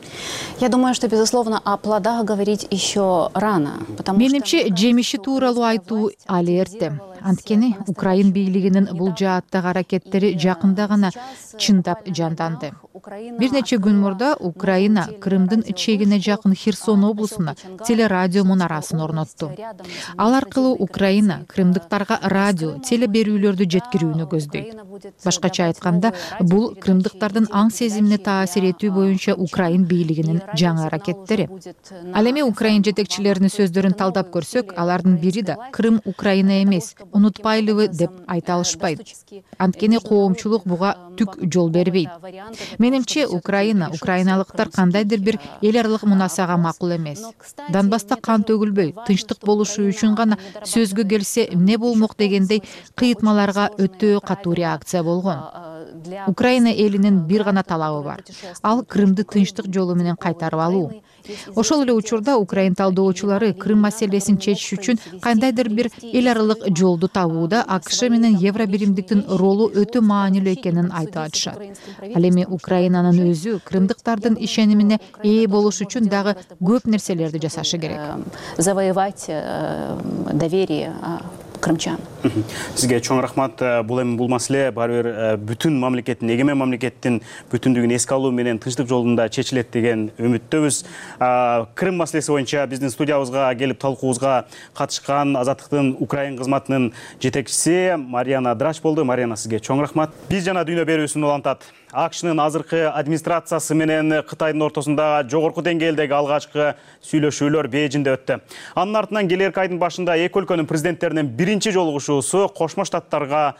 Я думаю, что, безусловно, о плодах говорить еще рано. Менимче, жемиши тууралуу айтуу али эрте. Анткени Украин бийлигинин бул жааттагы аракеттери жакында гана чындап жанданды. Бир нече күн мурда Украина Крымдын чегине жакын Херсон облусуна телерадио мунарасын орнотту. Ал аркылуу Украина крымдыктарга радио, телеберүүлөрдү жеткирүүнү көздөйт. Башкача айтканда, бул крымдыктардын аң сезимине таасир этүү боюнча Украин бийлигинин жаңы аракеттери. Ал эми Украин жетекчилеринин сөздөрүн талдап көрсөк, алардын бири да Крым Украина эмес, унутпайлыбы деп айта алышпайт. Анткени коомчулук буга түк жол бербейт. Менимче, украиналыктар кандайдыр бир эл аралык мунасага макул эмес. Донбасста кан төгүлбөй, тынчтык болушу үчүн гана сөзгө келсе эмне болмок дегендей кыйытмаларга өтө катуу реакция болгон. Украина элинин бир гана талабы бар. Ал Крымды тынчтык жолу менен кайтарып алуу. Ошол эле учурда Украин талдоочулары Крым маселесин чечиш үчүн кандайдыр бир эл аралык жолду табууда АКШ менен Евробиримдиктин ролу өтө маанилүү экенин айтып атышат. Ал эми Украинанын өзү крымдыктардын ишенимине ээ болуш үчүн дагы көп нерселерди жасашы керек. Завоевать доверие крымчан. Сизге чоң рахмат. Бул маселе баары бир бүтүн мамлекеттин, эгемен мамлекеттин бүтүндүгүн эске алуу менен тынчтык жолунда чечилет деген үмүттөбүз. Крым маселеси боюнча биздин студиябызга келип талкуубузга катышкан Азаттыктын Украин кызматынын жетекчиси Марьяна Драч болду. Марьяна, сизге чоң рахмат. Биз жана дүйнө берүүсүн улантат. АКШнын азыркы администрациясы менен Кытайдын ортосунда жогорку деңгээлдеги алгачкы сүйлөшүүлөр Бейжиңде өттү. Анын артынан келерки айдын башында эки өлкөнүн президенттеринин биринчи жолугушуусу Кошмо Штаттарда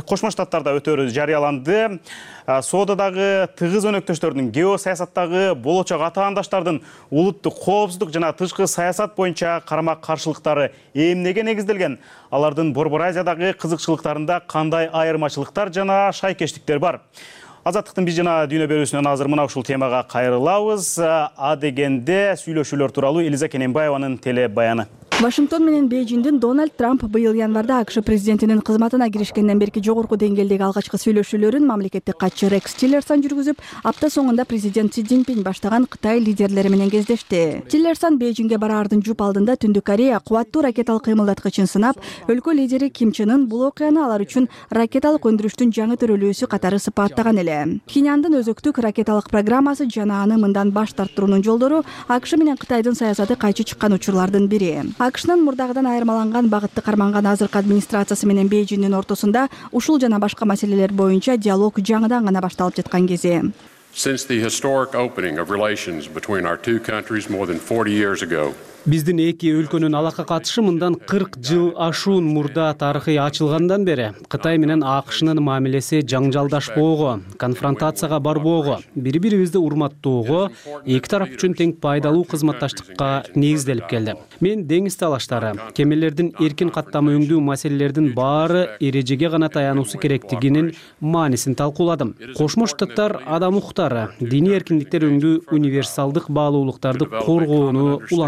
өтөрү жарыяланды. Соодадагы тыгыз өнөктөштөрдүн, геосаясаттагы болочок атаандаштардын улуттук коопсуздук жана тышкы саясат боюнча карама каршылыктары эмнеге негизделген? Алардын Борбор Азиядагы кызыкчылыктарында кандай айырмачылыктар жана шайкештиктер бар? Азаттыктын биз жана дүйнө берүүсүнөн азыр мына ушул темага кайрылабыз. А дегенде сүйлөшүүлөр тууралуу Элиза Кененбаеванын телебаяны. Вашингтон менен Бейжиңдин Дональд Трамп быйыл январда АКШ президентинин кызматына киришкенден берки жогорку деңгээлдеги алгачкы сүйлөшүүлөрүн мамлекеттик катчы Рекс Тиллерсон жүргүзүп, апта соңунда президент Си Цзиньпин баштаган Кытай лидерлери менен кездешти. Тиллерсон Бейжиңге бараардын жуп алдында Түндүк Корея кубаттуу ракеталык кыймылдаткычын сынап, өлкө лидери Ким Чен Ын бул окуяны алар үчүн ракеталык өндүрүштүн жаңы төрөлүүсү катары сыпаттаган эле. Пхеньяндын өзөктүк ракеталык программасы жана аны мындан баш тартуунун жолдору АКШ менен Кытайдын саясаты кайчы чыккан учурлардын бири. АКШнын мурдагыдан айырмаланган багытты карманган азыркы администрациясы менен Бейжиңдин ортосунда ушул жана башка маселелер боюнча диалог жаңыдан гана башталып жаткан кези. Since the historic opening of relations between our two countries more than 40 years ago, Биздин эки өлкөнүн алака катышы мындан 40 жыл ашуун мурда тарыхый ачылгандан бери Кытай менен АКШнын мамилеси жаңжалдашпоого, конфронтацияга барбоого, бири-бирибизди урматтоого, эки тарап үчүн тең пайдалуу кызматташтыкка негизделип келди. Мен деңиз талаштары, кемелердин эркин каттама өңдүү маселелердин баары эрежеге гана таянуусу керектигинин маанисин талкууладым. Кошмо Штаттар адам укуктары, диний эркиндиктер өңдүү универсалдык баалуулуктарды коргоону уланта берет.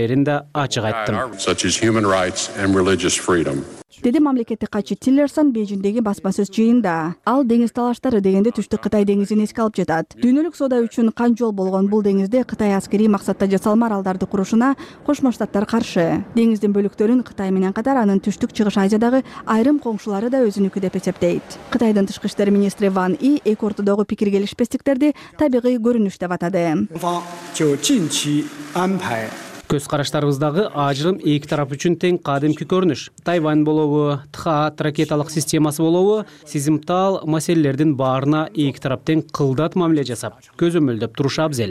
пикирлерин да ачык айтты. such as human rights and religious freedom. деди мамлекеттик катчы Тиллерсон Бейжиңдеги басма сөз жыйынында. Ал деңиз талаштары дегенде Түштүк Кытай деңизин эске алып жатат. Дүйнөлүк соода үчүн канжол болгон бул деңизде Кытай аскерий максатта жасалма аралдарды курушуна Кошмо Штаттар каршы. Деңиздин бөлүктөрүн Кытай менен катар анын Түштүк Чыгыш Азиядагы айрым коңшулары да өзүнүкү деп эсептейт. Кытайдын тышкы иштер министри Ван И эки ортодогу пикир келишпестиктерди табигый көрүнүш деп атады. Көз караштарыбыздагы ажырым эки тарап үчүн тең кадимки көрүнүш. Тайвань болобу, ТХААД ракеталык системасы болобу, сезимтал маселелердин баарына эки тарап тең кылдат мамиле жасап, көзөмөлдөп турушу абзел.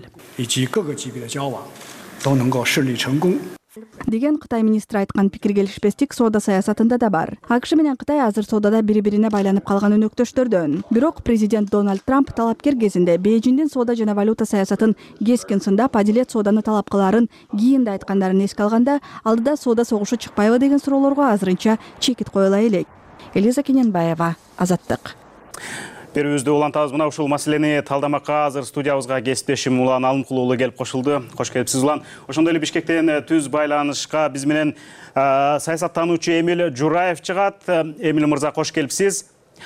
Деген Кытай министри айткан пикир келишпестик соода саясатында да бар. АКШ менен Кытай азыр соодада бири-бирине байланып калган өнөктөштөрдөн. Бирок президент Дональд Трамп талапкер кезинде Бейжиңдин соода жана валюта саясатын кескин сындап, адилет сооданы талап кылаарын кийинде айткандарын эске алганда, алдыда соода согушу чыкпайбы деген суроолорго азырынча чекит коюла элек. Элиза Кененбаева, Азаттык. Берүүбүздү улантабыз. Мына ушул маселени талдамакка азыр студиябызга кесиптешим Улан Алымкулуу уулу келип кошулду. Кош келипсиз Улан. Ошондой эле Бишкектен түз байланышка биз менен саясаттануучу Эмил Жураев чыгат. Эмил мырза, кош келипсиз.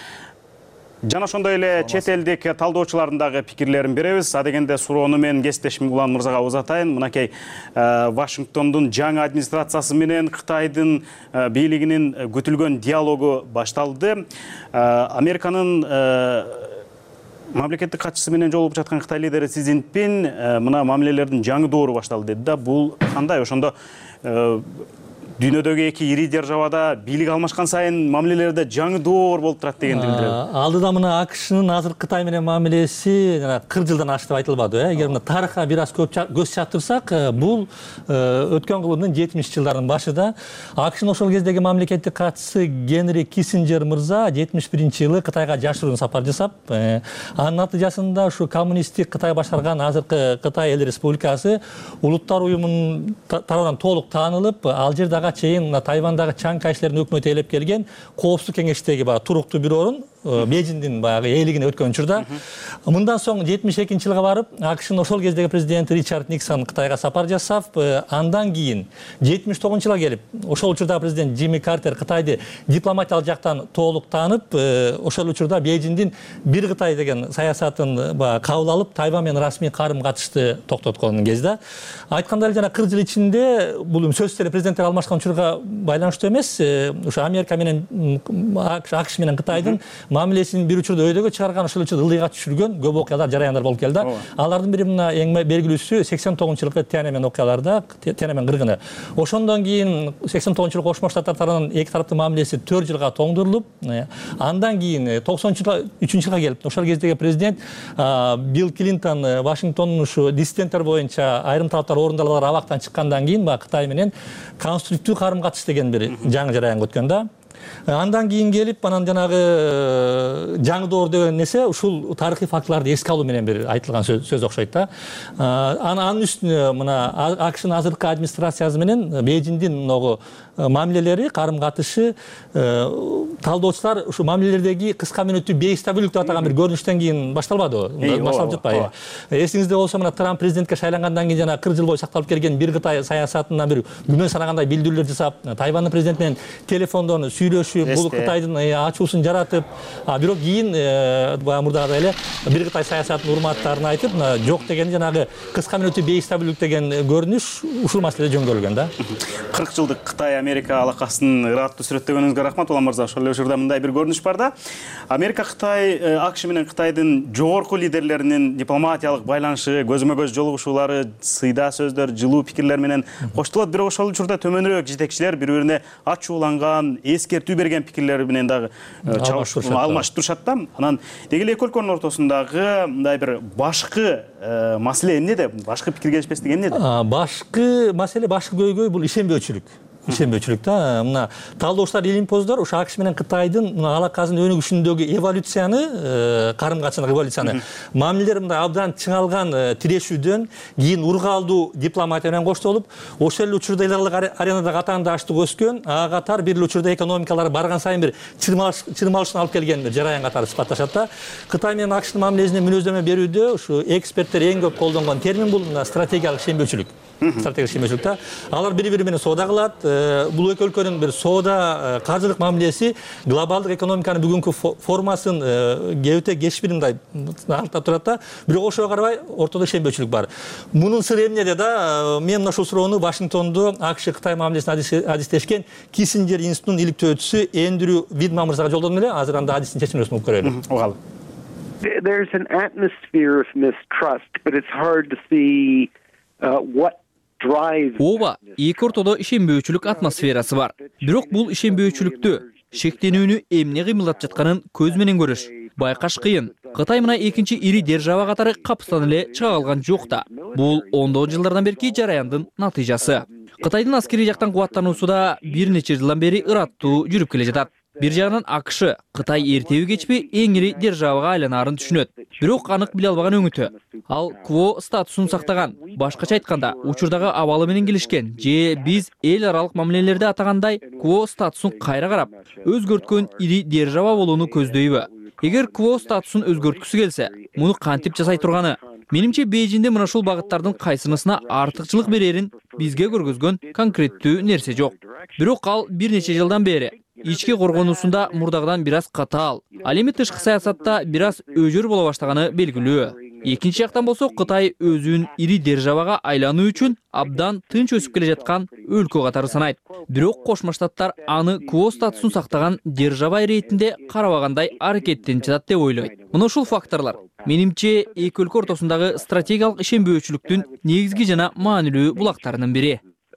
Жана ошондой эле чет элдик талдоочулардын дагы пикирлерин беребиз. Адегенде суроону мен кесиптешим Улан мырзага узатайын. Мынакей Вашингтондун жаңы администрациясы менен Кытайдын бийлигинин күтүлгөн диалогу башталды. Американын мамлекеттик катчысы менен жолугуп жаткан Кытай лидери Си Цзиньпин мына мамилелердин жаңы доору башталды деди да. Бул кандай? Ошондо дүйнөдөгү эки ири державада бийлик алмашкан сайын мамилелерде жаңы доор болуп турат дегенди билдирет. Алдыда мына АКШнын азыр Кытай менен мамилеси 40 жылдан ашты деп айтылбады. Эгер мына тарыхка бир аз көз чаптырсак, бул өткөн кылымдын 70 жылдардын башында АКШнын ошол кездеги мамлекеттик катчысы Генри Киссинджер мырза 71-жылы Кытайга жашыруун сапар жасап, анын натыйжасында ушу коммунисттик Кытай башкарган азыркы Кытай Эл Республикасы улуттар уюмунун тарабынан толук таанылып, ал жерде чейин Тайвандагы Чан Кайшилердин өкмөтү ээлеп келген Коопсуздук кеңештеги туруктуу бир орун Бейжиңдин баягы ээлигине өткөн учурда. Мындан соң 72-жылга барып, АКШнын ошол кездеги президенти Ричард Никсон Кытайга сапар жасап, андан кийин 79-жылга келип, ошол учурда президент Джимми Картер Кытайды дипломатиялык жактан толук таанып, ошол учурда Бейжиңдин бир Кытай деген саясатын кабыл алып, Тайвань менен расмий карым-катышты токтоткон кезде. Айткандай жана 40 жыл ичинде бул сөзсүз эле президенттер алмашкан учурга байланыштуу эмес, ошо Америка менен АКШ менен Кытайдын мамилесин бир учурда өйдөгө чыгарган, ошол үчүн ылдыйга түшүргөн көп окуялар, жараяндар болуп келди. Алардын бири мына эң белгилүүсү 89-жылкы Тяньаньмэн окуяларда, Тяньаньмэн кыргыны. Ошондон кийин 89-жылы Кошмо Штаттар тарабынан эки тараптын мамилеси 4 жылга тоңдурулуп, андан кийин 93-жылга келип, ошол кездеги президент Билл Клинтон Вашингтондун ушу диссиденттер боюнча айрым талаптар орундалган абактан чыккандан кийин Кытай менен конструктив карым-катыш деген бир жаңы жараянга өткөн да. Андан кийин келип, анан жанагы жаңы доор деген нерсе ушул тарыхый фактыларды эске алуу менен бир айтылган сөз окшойт да. Анын үстүнө мына АКШнын азыркы администрациясы менен Бейжиңдин могу мамилелери, карым-катышы талдоочулар ушу мамилелердеги кыска мөөнөттүү бейстабилдик деп атаган бир көрүнүштөн кийин башталбады. Башталып жатпайбы? Эсиңизде болсо мына Трамп президентке шайлангандан кийин жана 40 жыл бою сакталып келген бир Кытай саясатына бир күнөө санагандай билдирүүлөр жасап, Тайвандын президенти менен телефондон сүйлөшүп, бул Кытайдын ачуусун жаратып, бирок кийин мурдагыдай эле бир Кытай саясатынын урматтарын айтып, жок деген жанагы кыска мөөнөттүү бейстабилдик деген көрүнүш ушул маселеде жөнгөлгөн да. 40 жылдык Кытай-Америка алакасын ыраттуу сүрөттөгөнүңүзгө рахмат. Улан мырза, ошол эле учурда мындай бир көрүнүш бар да. Америка-Кытай, АКШ менен Кытайдын жогорку лидерлеринин дипломатиялык байланышы, көзмө-көз жолугушуулары, сыйда сөздөр, жылуу пикирлер менен коштолот. Бирок ошол учурда төмөнүрөөк жетекчилер бири-бирине ачууланган, эскертүү берген пикирлер менен дагы алмашып турушат да. Анан деги эле эки өлкөнүн ортосундагы мындай бир башкы маселе эмнеде? Башкы пикир келишпестик эмнеде? Башкы маселе, башкы көйгөй бул ишенбөөчүлүк. Ишенбөөчүлүк да. Мына талдоочулар, илимпоздор ушу АКШ менен Кытайдын алакасынын өнүгүшүндөгү эволюцияны, карым-катышындагы эволюцияны мамилелер мындай абдан чыңалган тирешүүдөн кийин ургаалдуу дипломатия менен коштолуп, ошол эле учурда эл аралык аренада катаандаштык өскөн, ага катар бир эле учурда экономикалары барган сайын бир чырмалышына алып келген бир жараян катары сыпатташат да. Кытай менен АКШнын мамилесине мүнөздөмө берүүдө ушу эксперттер эң көп колдонгон термин бул стратегиялык ишенбөөчүлүк. стратегиялык ишенбөөчүлүк да. Алар бири-бири менен соода кылат. Бул эки өлкөнүн бир соода каржылык мамилеси глобалдык экономиканын бүгүнкү формасын кебите кечпир мындай артап турат да. Бирок ошого карабай ортодо ишенбөөчүлүк бар. Мунун сыры эмнеде да? Мен ушул суроону Вашингтондо AQSh Кытай мамилесин адистешкен Киссинджер институтунун иликтөөчүсү Эндрю Видман мырзага жолдодум эле. Азыр анда адистин чечимин угуп көрөлү. Угалы. There's an atmosphere of mistrust, but it's hard to see what drives. Ооба, эки ортодо ишенбөөчүлүк атмосферасы бар. Бирок бул ишенбөөчүлүктү, шектенүүнү эмне кыймылдап жатканын көз менен көрүш байкаш кыйын. Кытай мына экинчи ири держава катары капыстан эле чыга алган жок да. Бул ондон жылдардан берки жараяндын натыйжасы. Кытайдын аскери жактан кубаттануусу да бир нече жылдан бери ыраттуу жүрүп келе жатат. Бир жагынан AQSh Кытай эртеби кечпи эң ири державага айланаарын түшүнөт. Бирок анык биле албаган өңүтү. Ал кво статусун сактаган. Башкача айтканда, учурдагы абалы менен келишкен же биз эл аралык мамилелерде атагандай кво статусун кайра карап, өзгөрткөн ири держава болууну көздөйбү? Эгер кво статусун өзгөрткүсү келсе, муну кантип жасай турганы? Менимче Бейжинде мына ушул багыттардын кайсынысына артыкчылык берерин бизге көргөзгөн конкреттүү нерсе жок. Бирок ал бир нече жылдан бери ички коргонуусунда мурдагыдан бир аз катаал, ал эми тышкы саясатта бир аз өжөр боло баштаганы белгилүү. Экинчи жактан болсо Кытай өзүн ири державага айлануу үчүн абдан тынч өсүп келе жаткан өлкө катары санайт. Бирок Кошмо Штаттар аны кво статусун сактаган держава иретинде карабагандай аракеттенип жатат деп ойлойт. Мына ушул факторлор менимче эки өлкө ортосундагы стратегиялык ишенбөөчүлүктүн негизги жана маанилүү булактарынын бири.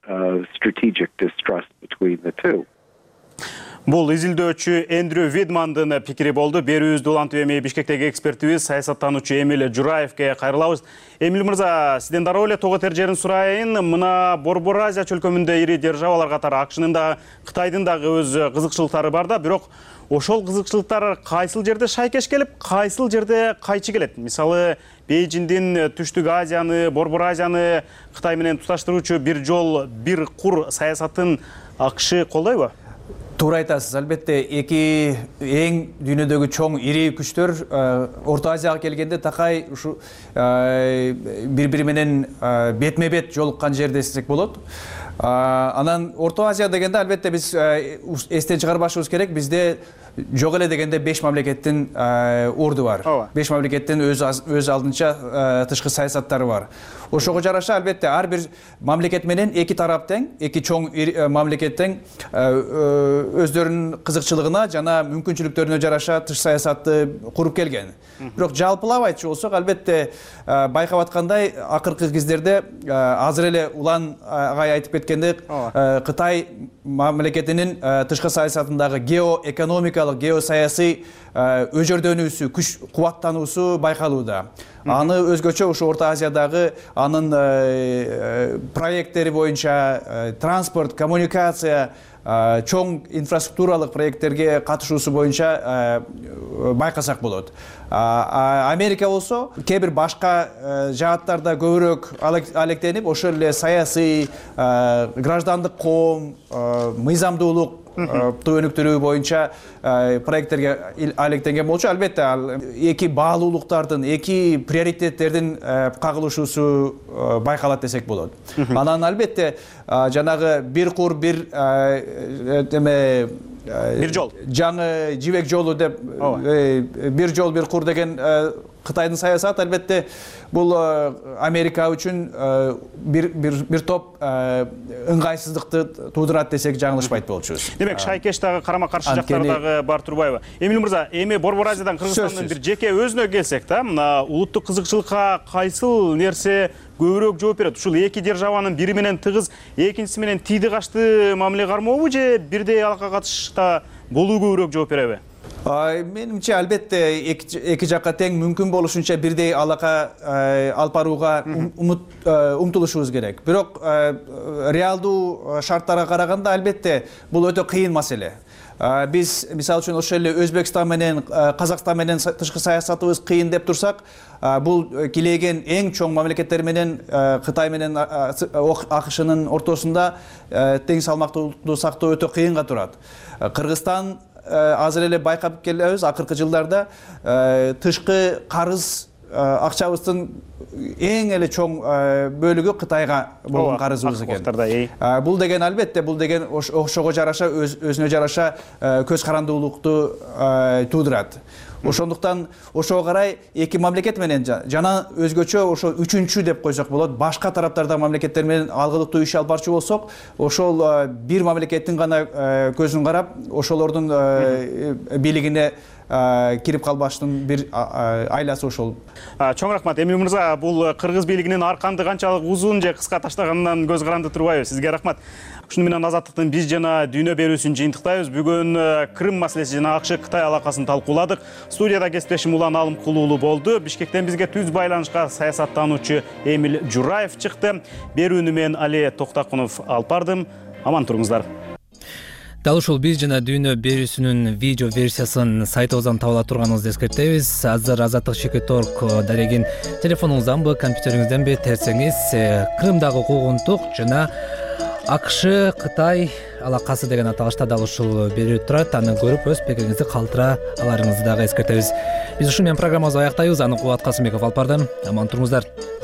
Бул изилдөөчү Эндрю Видмандын пикири болду. Берүүбүздү улантып эми Бишкектеги экспертибиз саясаттануучу Эмил Жураевке кайрылабыз. Эмил мырза, сизден дароо эле того тержерин сурайын. Мына Борбор Азия чөлкөмүндө ири державалар катары AQSh'нын да, Кытайдын дагы өз кызыкчылыктары бар да, бирок ошол кызыкчылыктар кайсыл жерде шайкеш келип, кайсыл жерде кайчы келет? Мисалы, Бейжиндин Түштүк Азияны, Борбор Азияны Кытай менен туташтыруучу бир жол, бир кур саясатын AQSh колдойбу? Туура айтасыз. Албетте эки эң дүйнөдөгү чоң ири күчтөр Орто Азияга келгенде такай ушу бири-бири менен бетме-бет жолуккан жер десек болот. Анан Орто Азия дегенде албетте биз эстен чыгарбашыбыз керек. Бизде жок эле дегенде 5 мамлекеттин орду бар. 5 мамлекеттин өз алдынча тышкы саясаттары бар. Ошого жараша албетте ар бир мамлекет менен эки тарап тең, эки чоң мамлекет тең өздөрүнүн кызыкчылыгына жана мүмкүнчүлүктөрүнө жараша тышкы саясатты куруп келген. Бирок жалпылап айтчу болсок, албетте байкап аткандай акыркы кездерде азыр эле Улан агай айтып кеткендей, Кытай мамлекетинин тышкы саясатындагы геоэкономикалык, геосаясий өжөрдөнүүсү, күч кубаттануусу байкалууда. Аны өзгөчө ушу Орто Азиядагы анын проекттери боюнча транспорт, коммуникация, чоң инфраструктуралык проекттерге катышуусу боюнча байкасак болот. Америка болсо кээ бир башка жааттарда көбүрөөк алектенип, ошол эле саясий, граждандык коом, мыйзамдуулук өнүктүрүү боюнча проекттерге алектенген болчу. Албетте ал эки баалуулуктардын, эки приоритеттердин кагылышуусу байкалат десек болот. Анан албетте жанагы бир кур, бир жол, жаңы жибек жолу деп, бир жол, бир кур деген Кытайдын саясаты албетте бул Америка үчүн бир топ ыңгайсыздыкты туудурат десек жаңылышпайт болчубуз. Демек, шайкеш дагы карама-каршы жактар дагы бар турбайбы? Эмил мырза, эми Борбор Азиядан Кыргызстандын бир жеке өзүнө келсек да, мына улуттук кызыкчылыкка кайсыл нерсе көбүрөөк жооп берет? Ушул эки державанын бири менен тыгыз, экинчиси менен тийди кашты мамиле кармообу же бирдей алака катышта болуу көбүрөөк жооп береби? Менимче албетте эки жакка тең мүмкүн болушунча бирдей алака алып барууга умтулушубуз керек. Бирок реалдуу шарттарга караганда албетте бул өтө кыйын маселе. Биз мисалы үчүн ошол эле Өзбекстан менен Казакстан менен тышкы саясатыбыз кыйын деп турсак, бул килеген эң чоң мамлекеттер менен Кытай менен AQSh'нын ортосунда тең салмактуулукту сактоо өтө кыйынга турат. Кыргызстан азыр эле байкап келебиз, акыркы жылдарда тышкы карыз акчабыздын эң эле чоң бөлүгү Кытайга болгон карызыбыз экен. Бул деген албетте, бул деген ошого жараша өзүнө жараша көз карандуулукту туудурат. Ошондуктан ошого карай эки мамлекет менен жана өзгөчө ошо үчүнчү деп койсок болот, башка тараптардагы мамлекеттер менен алгылыктуу иш алып барчу болсок, ошол бир мамлекеттин гана көзүн карап, ошолордун бийлигине кирип калбаштын бир айласы ошол. Чоң рахмат. Эми мырза, бул кыргыз бийлигинин арканды канчалык узун же кыска таштаганынан көз каранды турбайбы? Сизге рахмат. Ушуну менен Азаттыктын биз жана дүйнө берүүсүн жыйынтыктайбыз. Бүгүн Крым маселеси жана AQSh-Кытай алакасын талкууладык. Студияда кесиптешим Улан Алымкулуулу болду. Бишкектен бизге түз байланышка саясаттануучу Эмил Жураев чыкты. Берүүнү мен Али Токтакунов алып бардым. Аман туруңуздар. Дал ушул биз жана дүйнө берүүсүнүн видео версиясын сайтыбыздан таба ала турганыңызды эскертебиз. Азыр Азаттык.org дарегин телефонуңузданбы, компьютериңизденби терсеңиз Крымдагы куугунтук жана AQSh-Кытай алакасы деген аталышта дал ушул берүү турат. Аны көрүп өз пикириңизди калтыра аларыңызды дагы эскертебиз. Биз ушу менен программабызды аяктайбыз. Аны Кубат Касымбеков алып барды. Аман туруңуздар.